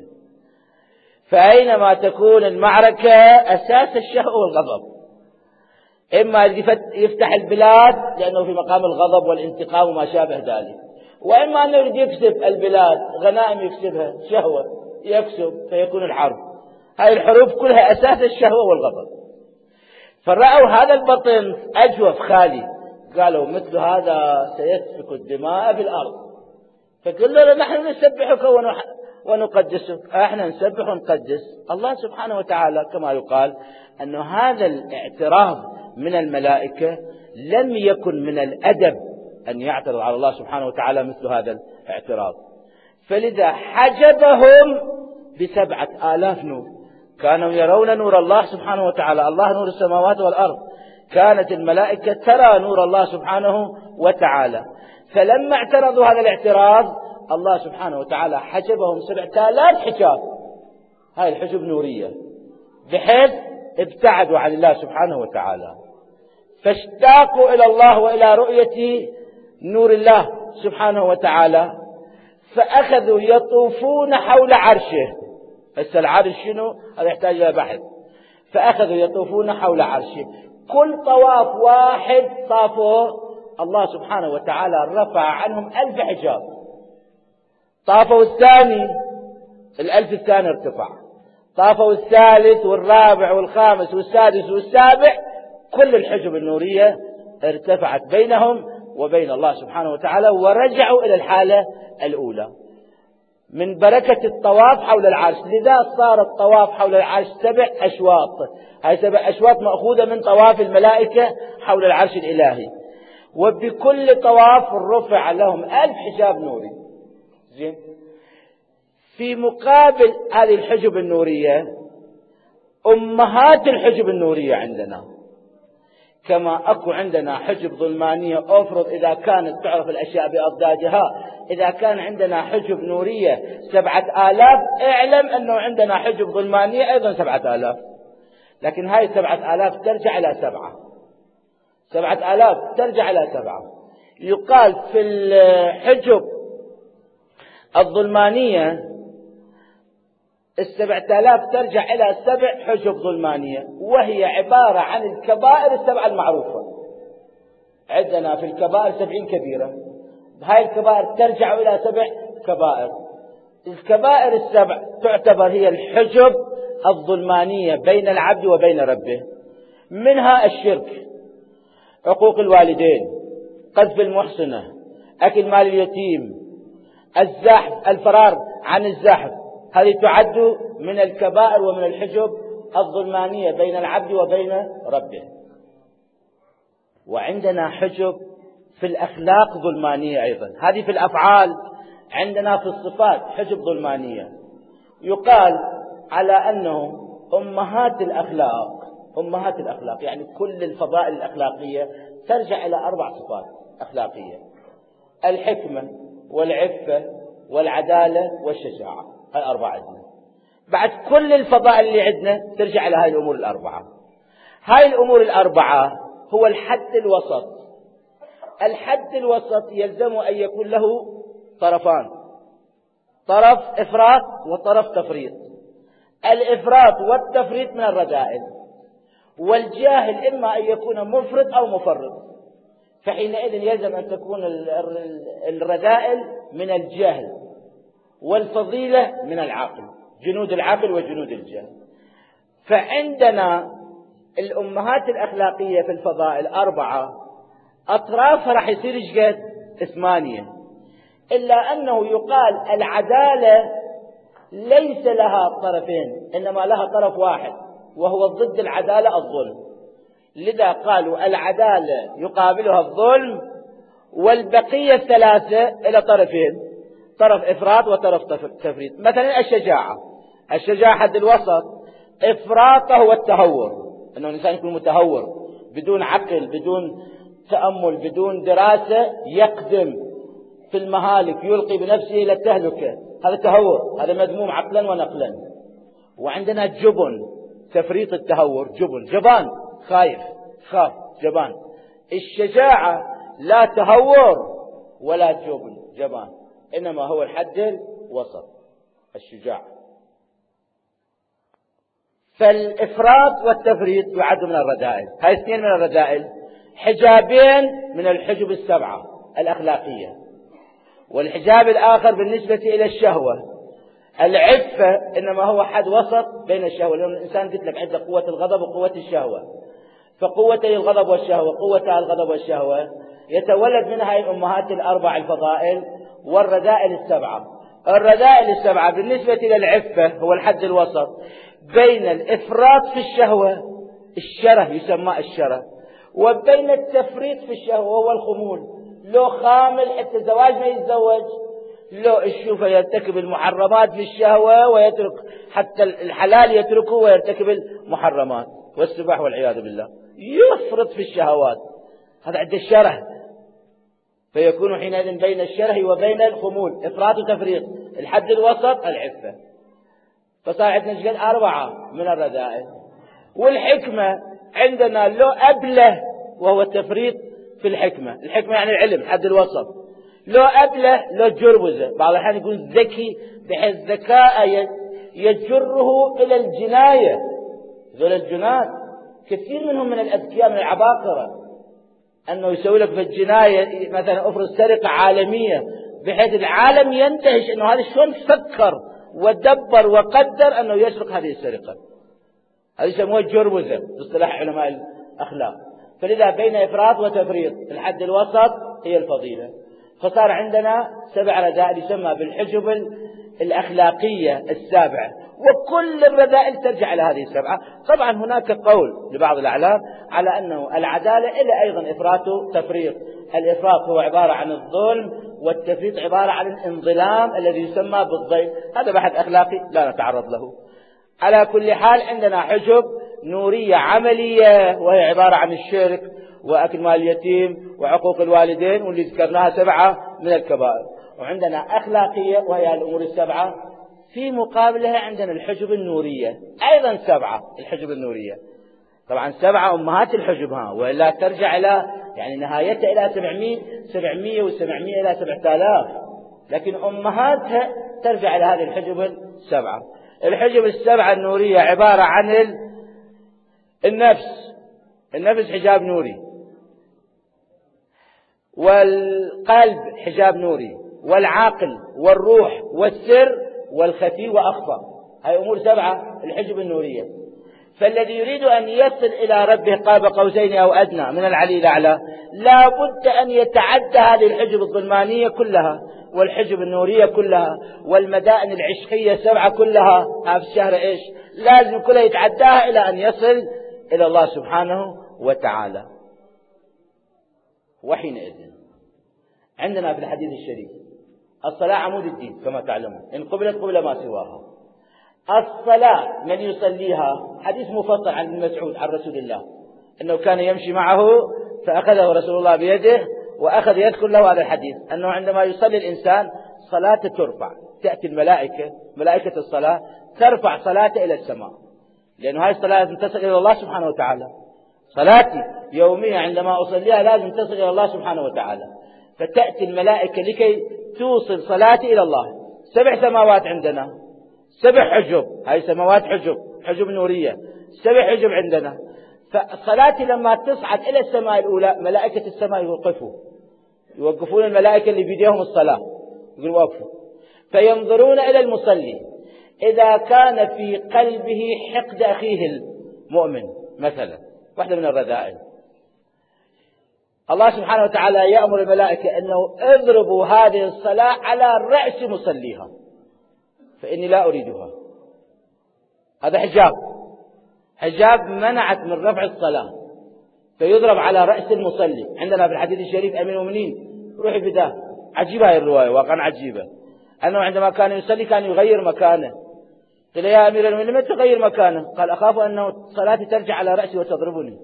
فأينما تكون المعركة أساس الشهوة والغضب، إما يفتح البلاد لأنه في مقام الغضب والانتقام وما شابه ذلك، وإما أنه يريد يكسب البلاد، غنائم يكسبها، شهوة يكسب فيكون الحرب. هاي الحروب كلها أساس الشهوة والغضب. فرأوا هذا البطن أجوف خالي، قالوا مثل هذا سيسفك الدماء في الأرض. فقالوا له نحن نسبحك ونقدسك. احنا نسبح ونقدس الله سبحانه وتعالى. كما يقال أن هذا الاعتراض من الملائكة لم يكن من الأدب أن يعترض على الله سبحانه وتعالى مثل هذا الاعتراض، فلذا حجبهم بسبعة آلاف نور. كانوا يرون نور الله سبحانه وتعالى، الله نور السماوات والأرض، كانت الملائكة ترى نور الله سبحانه وتعالى. فلما اعترضوا هذا الاعتراض الله سبحانه وتعالى حجبهم سبعة آلاف حجاب. هاي الحجب نورية، بحيث ابتعدوا عن الله سبحانه وتعالى، فاشتاقوا إلى الله وإلى رؤية نور الله سبحانه وتعالى، فأخذوا يطوفون حول عرشه. هسه العرش شنو؟ هذا يحتاج إلى بحث. فأخذوا يطوفون حول عرشه، كل طواف واحد طافوه الله سبحانه وتعالى رفع عنهم ألف حجاب. طافوا الثاني، الألف الثاني ارتفع. طافوا الثالث والرابع والخامس والسادس والسابع، كل الحجب النورية ارتفعت بينهم وبين الله سبحانه وتعالى، ورجعوا إلى الحالة الأولى من بركة الطواف حول العرش. لذا صار الطواف حول العرش سبع أشواط. هاي سبع أشواط مأخوذة من طواف الملائكة حول العرش الإلهي. وبكل طواف رفع لهم ألف حجاب نوري. زين. في مقابل هذه الحجب النورية أمهات الحجب النورية عندنا، كما أكو عندنا حجب ظلمانية أفرض إذا كانت تعرف الأشياء بأضدادها، إذا كان عندنا حجب نورية سبعة آلاف اعلم أنه عندنا حجب ظلمانية أيضا سبعة آلاف. لكن هاي سبعة آلاف ترجع إلى سبعة، سبعة آلاف ترجع إلى سبعة. يقال في الحجب الظلمانية السبعة آلاف ترجع إلى سبع حجب ظلمانية، وهي عبارة عن الكبائر السبعة المعروفة. عندنا في الكبائر سبعين كبيرة، هاي الكبائر ترجع إلى سبع كبائر. الكبائر السبع تعتبر هي الحجب الظلمانية بين العبد وبين ربه. منها الشرك، عقوق الوالدين، قذف المحصنة، أكل مال اليتيم، الزحف، الفرار عن الزحف، هذه تعد من الكبائر ومن الحجب الظلمانية بين العبد وبين ربه. وعندنا حجب في الأخلاق ظلمانية أيضا، هذه في الأفعال. عندنا في الصفات حجب ظلمانية. يقال على أنه أمهات الأخلاق، أمهات الأخلاق يعني كل الفضائل الأخلاقية ترجع إلى أربع صفات أخلاقية: الحكمة والعفة والعدالة والشجاعة. هاي أربعة عندنا. بعد كل الفضائل اللي عندنا ترجع إلى هاي الأمور الأربعة. هاي الأمور الأربعة هو الحد الوسط. الحد الوسط يلزم أن يكون له طرفان: طرف إفراط وطرف تفريط. الإفراط والتفريط من الرذائل، والجاهل إما أن يكون مفرط أو مفرط، فحينئذ يلزم أن تكون الرذائل من الجاهل والفضيلة من العاقل، جنود العقل وجنود الجهل. فعندنا الأمهات الأخلاقية في الفضائل أربعة، أطرافها راح يصير إيش؟ ثمانية. إلا أنه يقال العدالة ليس لها طرفين، إنما لها طرف واحد، وهو ضد العدالة الظلم. لذا قالوا العدالة يقابلها الظلم، والبقية الثلاثة إلى طرفين: طرف إفراط وطرف تفريط. مثلا الشجاعة، الشجاعة حد الوسط. إفراطه هو التهور، أنه الإنسان يكون متهور بدون عقل، بدون تأمل، بدون دراسة، يقدم في المهالك، يلقي بنفسه إلى التهلكة. هذا تهور، هذا مذموم عقلا ونقلا. وعندنا جبن، تفريط التهور، جبن، جبان، خايف، خاف، جبان. الشجاعة لا تهور ولا جبن، جبان، إنما هو الحد الوسط، الشجاع. فالإفراط والتفريط يعد من الرذائل. هاي اثنين من الرذائل، حجابين من الحجب السبعة الأخلاقية. والحجاب الآخر بالنسبة إلى الشهوة، العفة، إنما هو حد وسط بين الشهوة، لأن الإنسان قلت لك عنده قوة الغضب وقوة الشهوة. فقوتي الغضب والشهوة، قوة الغضب والشهوة يتولد منها هاي الأمهات الأربع الفضائل والرذائل السبعة. الرذائل السبعة بالنسبة إلى العفة هو الحد الوسط بين الإفراط في الشهوة، الشره يسمى الشره، وبين التفريط في الشهوة وهو الخمول. لو خامل حتى الزواج ما يتزوج، لو الشوفة يرتكب المحرمات في الشهوة ويترك حتى الحلال يتركه ويرتكب المحرمات والسباح والعياذ بالله، يفرط في الشهوات. هذا عند الشره، فيكون حينئذ بين الشره وبين الخمول، إفراط وتفريط. الحد الوسط العفة. فصار عندنا شكل أربعة من الرذائل. والحكمة عندنا لو أبله وهو التفريط في الحكمة. الحكمة يعني العلم، حد الوسط. لو أبله لو جربزة، بعض الأحيان يكون ذكي بحيث ذكاء يجره إلى الجناية. ذول الجنات كثير منهم من الأذكياء من العباقرة، أنه يسوي لك في الجناية مثلا أفرض سرقة عالمية بحيث العالم ينتهش أنه هذا شلون فكر ودبر وقدر أنه يسرق هذه السرقة. هذا يسموه جربزة باصطلاح علماء الأخلاق. فلذا بين إفراط وتفريط الحد الوسط هي الفضيلة. فصار عندنا سبع رذائل يسمى بالحجب الأخلاقية السابعة، وكل الرذائل ترجع إلى هذه السبعة. طبعا هناك قول لبعض الأعلام على أنه العدالة إلى أيضا إفراط وتفريط. الإفراط هو عبارة عن الظلم، والتفريط عبارة عن الانظلام الذي يسمى بالضيم. هذا بحث أخلاقي لا نتعرض له. على كل حال عندنا حجب نورية عملية، وهي عبارة عن الشرك وأكل مال اليتيم وعقوق الوالدين، واللي ذكرناها سبعة من الكبائر. وعندنا أخلاقية وهي الأمور السبعة. في مقابلها عندنا الحجب النورية أيضا سبعة. الحجب النورية طبعا سبعة أمهات الحجب، ها وإلا ترجع إلى يعني نهايتها إلى سبعمية سبعمية وسبعمية إلى سبعة آلاف، لكن أمهاتها ترجع إلى هذه الحجب السبعة. الحجب السبعة النورية عبارة عن النفس. النفس حجاب نوري، والقلب حجاب نوري، والعقل والروح والسر والخفي وأخفى. هاي أمور سبعة الحجب النورية. فالذي يريد أن يصل إلى ربه قاب قوسين أو أدنى من العلي الأعلى لا بد أن يتعدى هذه الحجب الظلمانية كلها والحجب النورية كلها والمدائن العشقية سبعة كلها. هذا الشهر إيش لازم كلها يتعداها إلى أن يصل إلى الله سبحانه وتعالى. وحينئذ عندنا في الحديث الشريف الصلاة عمود الدين كما تعلمون، إن قبلت قبل ما سواها. الصلاة من يصليها حديث مفصل عن ابن مسعود عن رسول الله أنه كان يمشي معه فأخذه رسول الله بيده وأخذ يذكر له هذا الحديث أنه عندما يصلي الإنسان صلاة ترفع، تأتي الملائكة ملائكة الصلاة ترفع صلاته إلى السماء، لأن هذه الصلاة لازم تصل إلى الله سبحانه وتعالى. صلاتي يومية عندما أصليها لازم تصل إلى الله سبحانه وتعالى، فتأتي الملائكة لكي توصل صلاتي إلى الله. سبع سماوات عندنا، سبع حجب، هاي سماوات حجب حجب نورية، سبع حجب عندنا. فصلاتي لما تصعد إلى السماء الأولى ملائكة السماء يوقفوا يوقفون الملائكة اللي بيديهم الصلاة يقولوا وقفوا، فينظرون إلى المصلي إذا كان في قلبه حقد أخيه المؤمن مثلا، واحدة من الرذائل، الله سبحانه وتعالى يأمر الملائكة أنه اضربوا هذه الصلاة على رأس مصليها فإني لا أريدها. هذا حجاب حجاب منعت من رفع الصلاة، فيضرب على رأس المصلي. عندنا في الحديث الشريف أمير المؤمنين روحي فداه، عجيبة هذه الرواية واقعا عجيبة، أنه عندما كان يصلي كان يغير مكانه. قال يا أمير المؤمنين لم تغير مكانه؟ قال أخاف أنه صلاتي ترجع على رأسي وتضربني.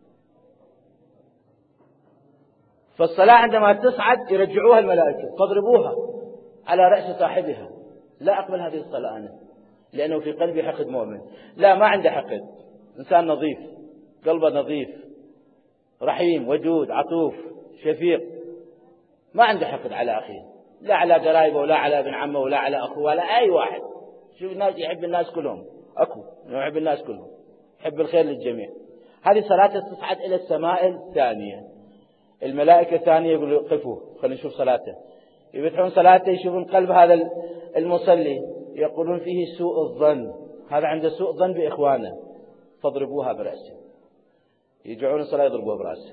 فالصلاة عندما تصعد يرجعوها الملائكة فاضربوها على رأس صاحبها. لا أقبل هذه الصلاة أنا، لأنه في قلبي حقد مؤمن. لا، ما عنده حقد، إنسان نظيف، قلبه نظيف، رحيم ودود عطوف شفيق، ما عنده حقد على أخيه، لا على قرايبه ولا على ابن عمه ولا على أخوه ولا أي واحد. شوف الناس يحب الناس كلهم، أكو يحب الناس كلهم، يحب الخير للجميع. هذه صلاة تصعد إلى السماء الثانية، الملائكة الثانية يقولوا قفوا خلينا نشوف صلاته، يفتحون صلاته يشوفون قلب هذا المصلي يقولون فيه سوء الظن، هذا عنده سوء ظن بإخوانه فاضربوها برأسه. يرجعون الصلاة يضربوها برأسه.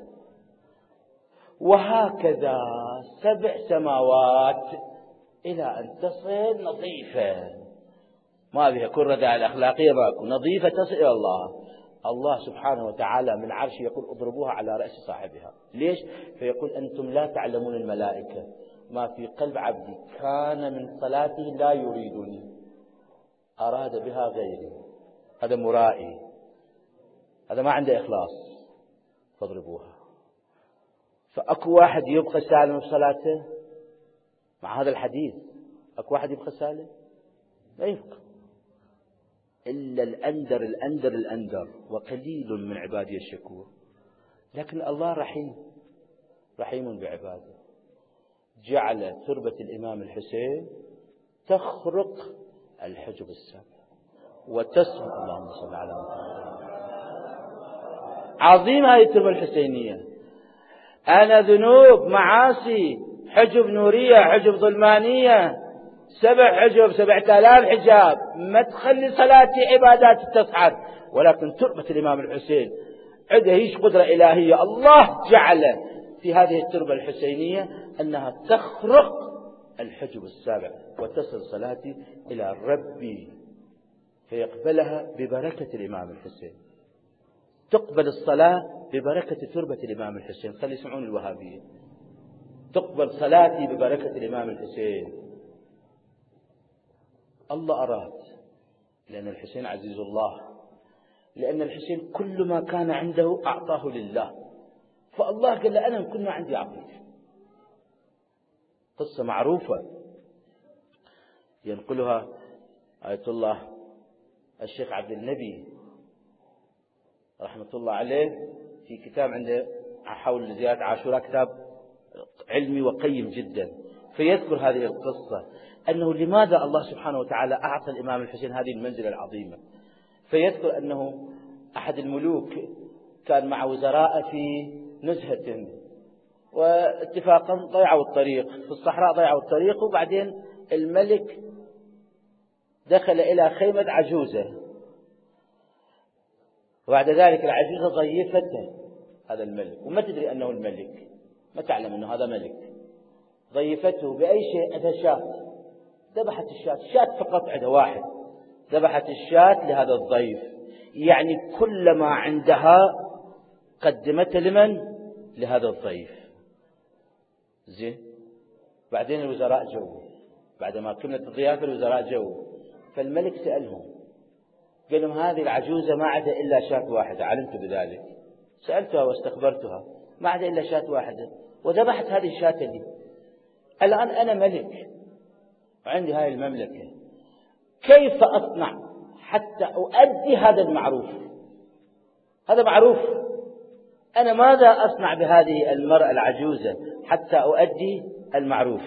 وهكذا سبع سماوات إلى أن تصل نظيفة ما بها كل رذائل أخلاقية ماكو، نظيفة تصل إلى الله. الله سبحانه وتعالى من عرشه يقول اضربوها على رأس صاحبها. ليش؟ فيقول أنتم لا تعلمون الملائكة ما في قلب عبدي، كان من صلاته لا يريدني أراد بها غيري، هذا مرائي، هذا ما عنده إخلاص، فاضربوها. فأكو واحد يبقى سالم في صلاته مع هذا الحديث؟ أكو واحد يبقى سالم؟ لا يبقى إلا الأندر الأندر الأندر، وقليل من عبادي الشكور. لكن الله رحيم رحيم بعباده، جعل تربة الإمام الحسين تخرق الحجب السبع وتسمع. اللهم صل على محمد. عظيمة هذه التربة الحسينية. أنا ذنوب معاصي حجب نورية حجب ظلمانية سبع حجب سبعة آلاف حجاب ما تخلي صلاتي عبادات تصعد، ولكن تربة الإمام الحسين عنده هيش قدرة إلهية. الله جعل في هذه التربة الحسينية أنها تخرق الحجب السابع وتصل صلاتي إلى ربي فيقبلها ببركة الإمام الحسين. تقبل الصلاة ببركة تربة الإمام الحسين. خلي يسمعون الوهابية. تقبل صلاتي ببركة الإمام الحسين. الله أراد، لأن الحسين عزيز الله، لأن الحسين كل ما كان عنده أعطاه لله، فالله قال له أنا كل ما عندي أعطيك. قصة معروفة ينقلها آية الله الشيخ عبد النبي رحمة الله عليه في كتاب عنده حول زيارة عاشوراء، كتاب علمي وقيم جدا، فيذكر هذه القصة أنه لماذا الله سبحانه وتعالى أعطى الإمام الحسين هذه المنزلة العظيمة. فيذكر أنه أحد الملوك كان مع وزراء في نزهة، واتفاقا ضيعوا الطريق في الصحراء، ضيعوا الطريق، وبعدين الملك دخل إلى خيمة عجوزة، وبعد ذلك العجوزة ضيفته هذا الملك، وما تدري أنه الملك، ما تعلم أنه هذا ملك. ضيفته بأي شيء؟ أتى شاة، ذبحت الشاة، شاة فقط عندها واحد، ذبحت الشاة لهذا الضيف، يعني كل ما عندها قدمته لمن؟ لهذا الضيف. زين. بعدين الوزراء جو، بعدما كملت الضيافة الوزراء جو، فالملك سألهم قال لهم هذه العجوزة ما عدا إلا شاة واحدة، علمت بذلك، سألتها واستخبرتها، ما عدا إلا شاة واحدة، وذبحت هذه الشاة لي. الآن أنا ملك وعندي هذه المملكة، كيف أصنع حتى أؤدي هذا المعروف؟ هذا معروف، أنا ماذا أصنع بهذه المرأة العجوزة حتى أؤدي المعروف؟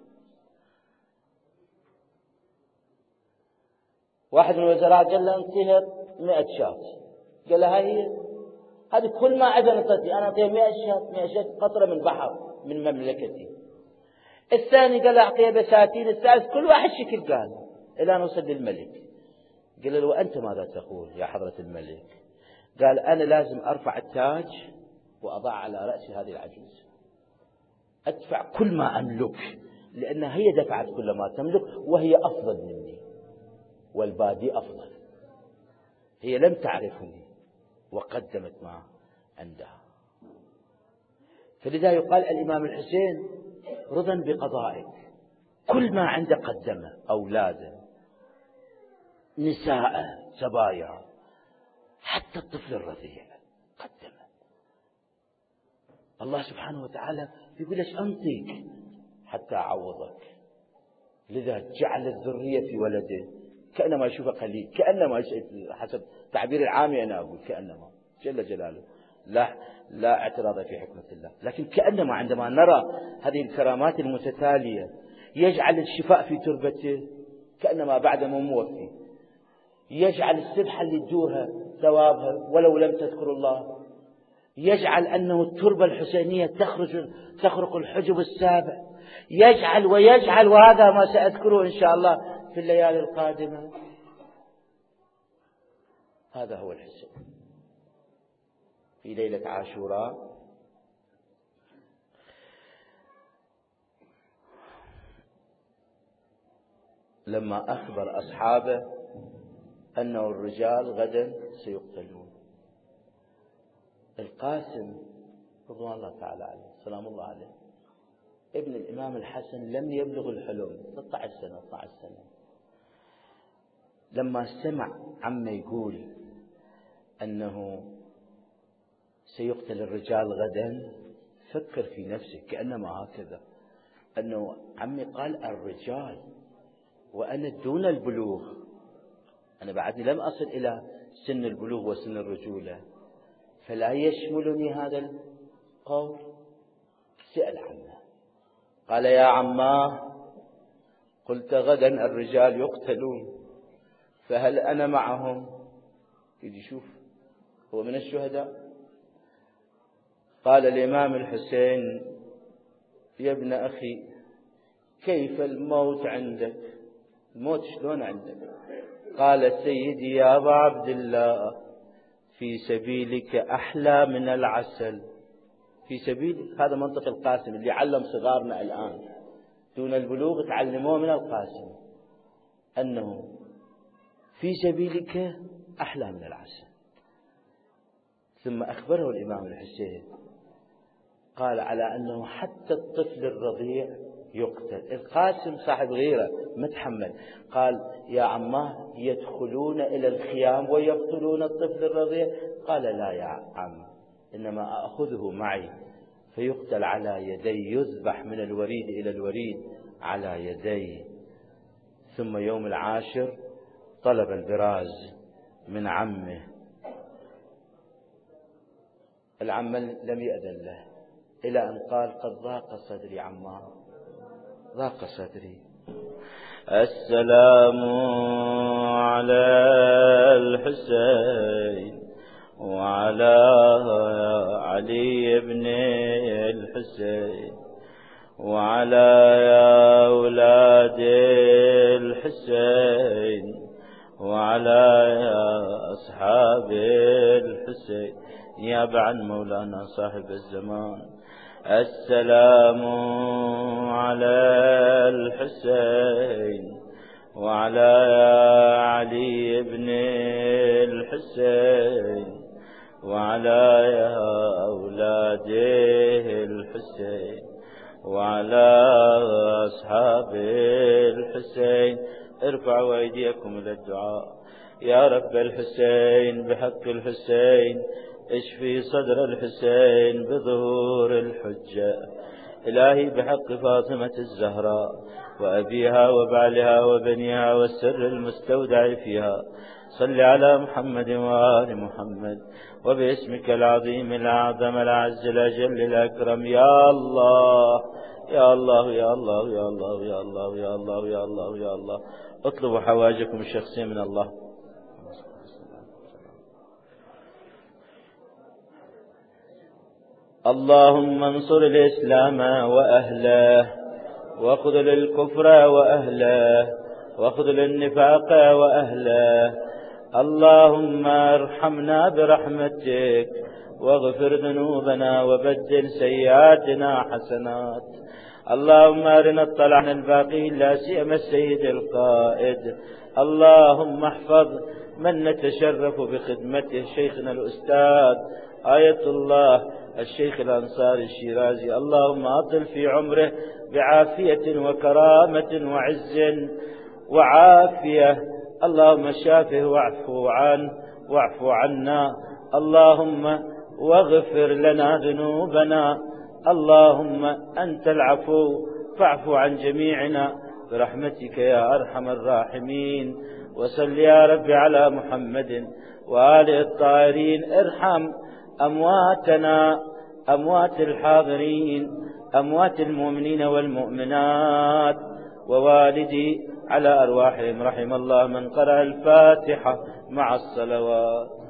واحد من الوزراء قال له انتهر مئة شاة، قال له هاي هذه كل ما عدا نطتي، أنا أعطيها مئة شاة، مئة شاة قطرة من بحر من مملكتي. الثاني قال أعطيها بساتين، الثالث، كل واحد شكل قال، إلى نوصل للملك. قال له وأنت ماذا تقول يا حضرة الملك؟ قال أنا لازم أرفع التاج وأضع على رأس هذه العجوز، أدفع كل ما أملك، لأن هي دفعت كل ما تملك وهي أفضل مني، والبادي أفضل، هي لم تعرفني وقدمت ما عندها. فلذا يقال الإمام الحسين رضا بقضائك، كل ما عنده قدمه، أولاده، نساءه، زبايا، حتى الطفل الرضيع قدمه. الله سبحانه وتعالى يقول لك أنطيك حتى أعوضك. لذا جعل الذرية في ولده كأنما يشوفه قليل، كأنما حسب تعبير العامي أنا أقول كأنما، جل جلاله، لا لا اعتراض في حكمة الله، لكن كأنما عندما نرى هذه الكرامات المتتالية يجعل الشفاء في تربته كأنما بعد ما موفي، يجعل السبحة اللي تدورها ثوابها ولو لم تذكر الله، يجعل أنه التربة الحسينية تخرج تخرق الحجب السابع، يجعل ويجعل، وهذا ما سأذكره إن شاء الله في الليالي القادمة. هذا هو الحسين في ليلة عاشوراء. لما أخبر أصحابه أنه الرجال غدا سيقتلون، القاسم رضوان الله تعالى عليه سلام الله عليه ابن الإمام الحسن لم يبلغ الحلم، ثلاثة عشر سنة اثنتا عشرة سنة، لما سمع عمه يقول أنه سيقتل الرجال غدا فكر في نفسه كأنما هكذا، أنه عمي قال الرجال وأنا دون البلوغ، أنا بعدني لم أصل إلى سن البلوغ وسن الرجولة، فلا يشملني هذا القول. سأل عمه قال يا عماه قلت غدا الرجال يقتلون فهل أنا معهم؟ يجي شوف هو من الشهداء. قال الإمام الحسين يا ابن أخي كيف الموت عندك؟ الموت شلون عندك؟ قال سيدي يا أبا عبد الله في سبيلك أحلى من العسل. في سبيل، هذا منطق القاسم اللي علم صغارنا الآن دون البلوغ، تعلموه من القاسم أنه في سبيلك أحلى من العسل. ثم أخبره الإمام الحسين قال على أنه حتى الطفل الرضيع يقتل. القاسم صاحب غيرة متحمل، قال يا عماه يدخلون إلى الخيام ويقتلون الطفل الرضيع؟ قال لا يا عم، إنما أخذه معي فيقتل على يدي، يذبح من الوريد إلى الوريد على يدي. ثم يوم العاشر طلب البراز من عمه، العم لم يأذن له إلى أن قال قد ضاق صدري عماه، ضاق صدري. السلام على الحسين وعلى علي بن الحسين وعلى أولاد الحسين وعلى أصحاب الحسين، نيابة عن مولانا صاحب الزمان. السلام على الحسين وعلى علي بن الحسين وعلى أولاده الحسين وعلى أصحاب الحسين. ارفعوا أيديكم إلى الدعاء. يا رب الحسين بحق الحسين اشفي صدر الحسين بظهور الحجة. إلهي بحق فاطمة الزهراء وأبيها وبعلها وبنيها والسر المستودع فيها، صل على محمد وآل محمد وباسمك العظيم الأعظم الأعز الأجل الأكرم. يا الله يا الله يا الله يا الله يا الله يا الله يا الله يا الله، اطلبوا حوائجكم الشخصية من الله. اللهم انصر الإسلام وأهله واخذل الكفر وأهله واخذل النفاق وأهله. اللهم ارحمنا برحمتك واغفر ذنوبنا وبدل سيئاتنا حسنات. اللهم أرنا الطلعن الباقي لا سيما السيد القائد. اللهم احفظ من نتشرف بخدمته شيخنا الأستاذ آية الله الشيخ الأنصاري الشيرازي، اللهم أطل في عمره بعافية وكرامة وعز وعافية. اللهم شافه واعفو عنه واعفو عنا. اللهم واغفر لنا ذنوبنا. اللهم أنت العفو فاعف عن جميعنا برحمتك يا أرحم الراحمين. وصل يا رب على محمد وآله الطاهرين. ارحم أمواتنا، أموات الحاضرين، أموات المؤمنين والمؤمنات ووالدي على أرواحهم. رحم الله من قرأ الفاتحة مع الصلوات.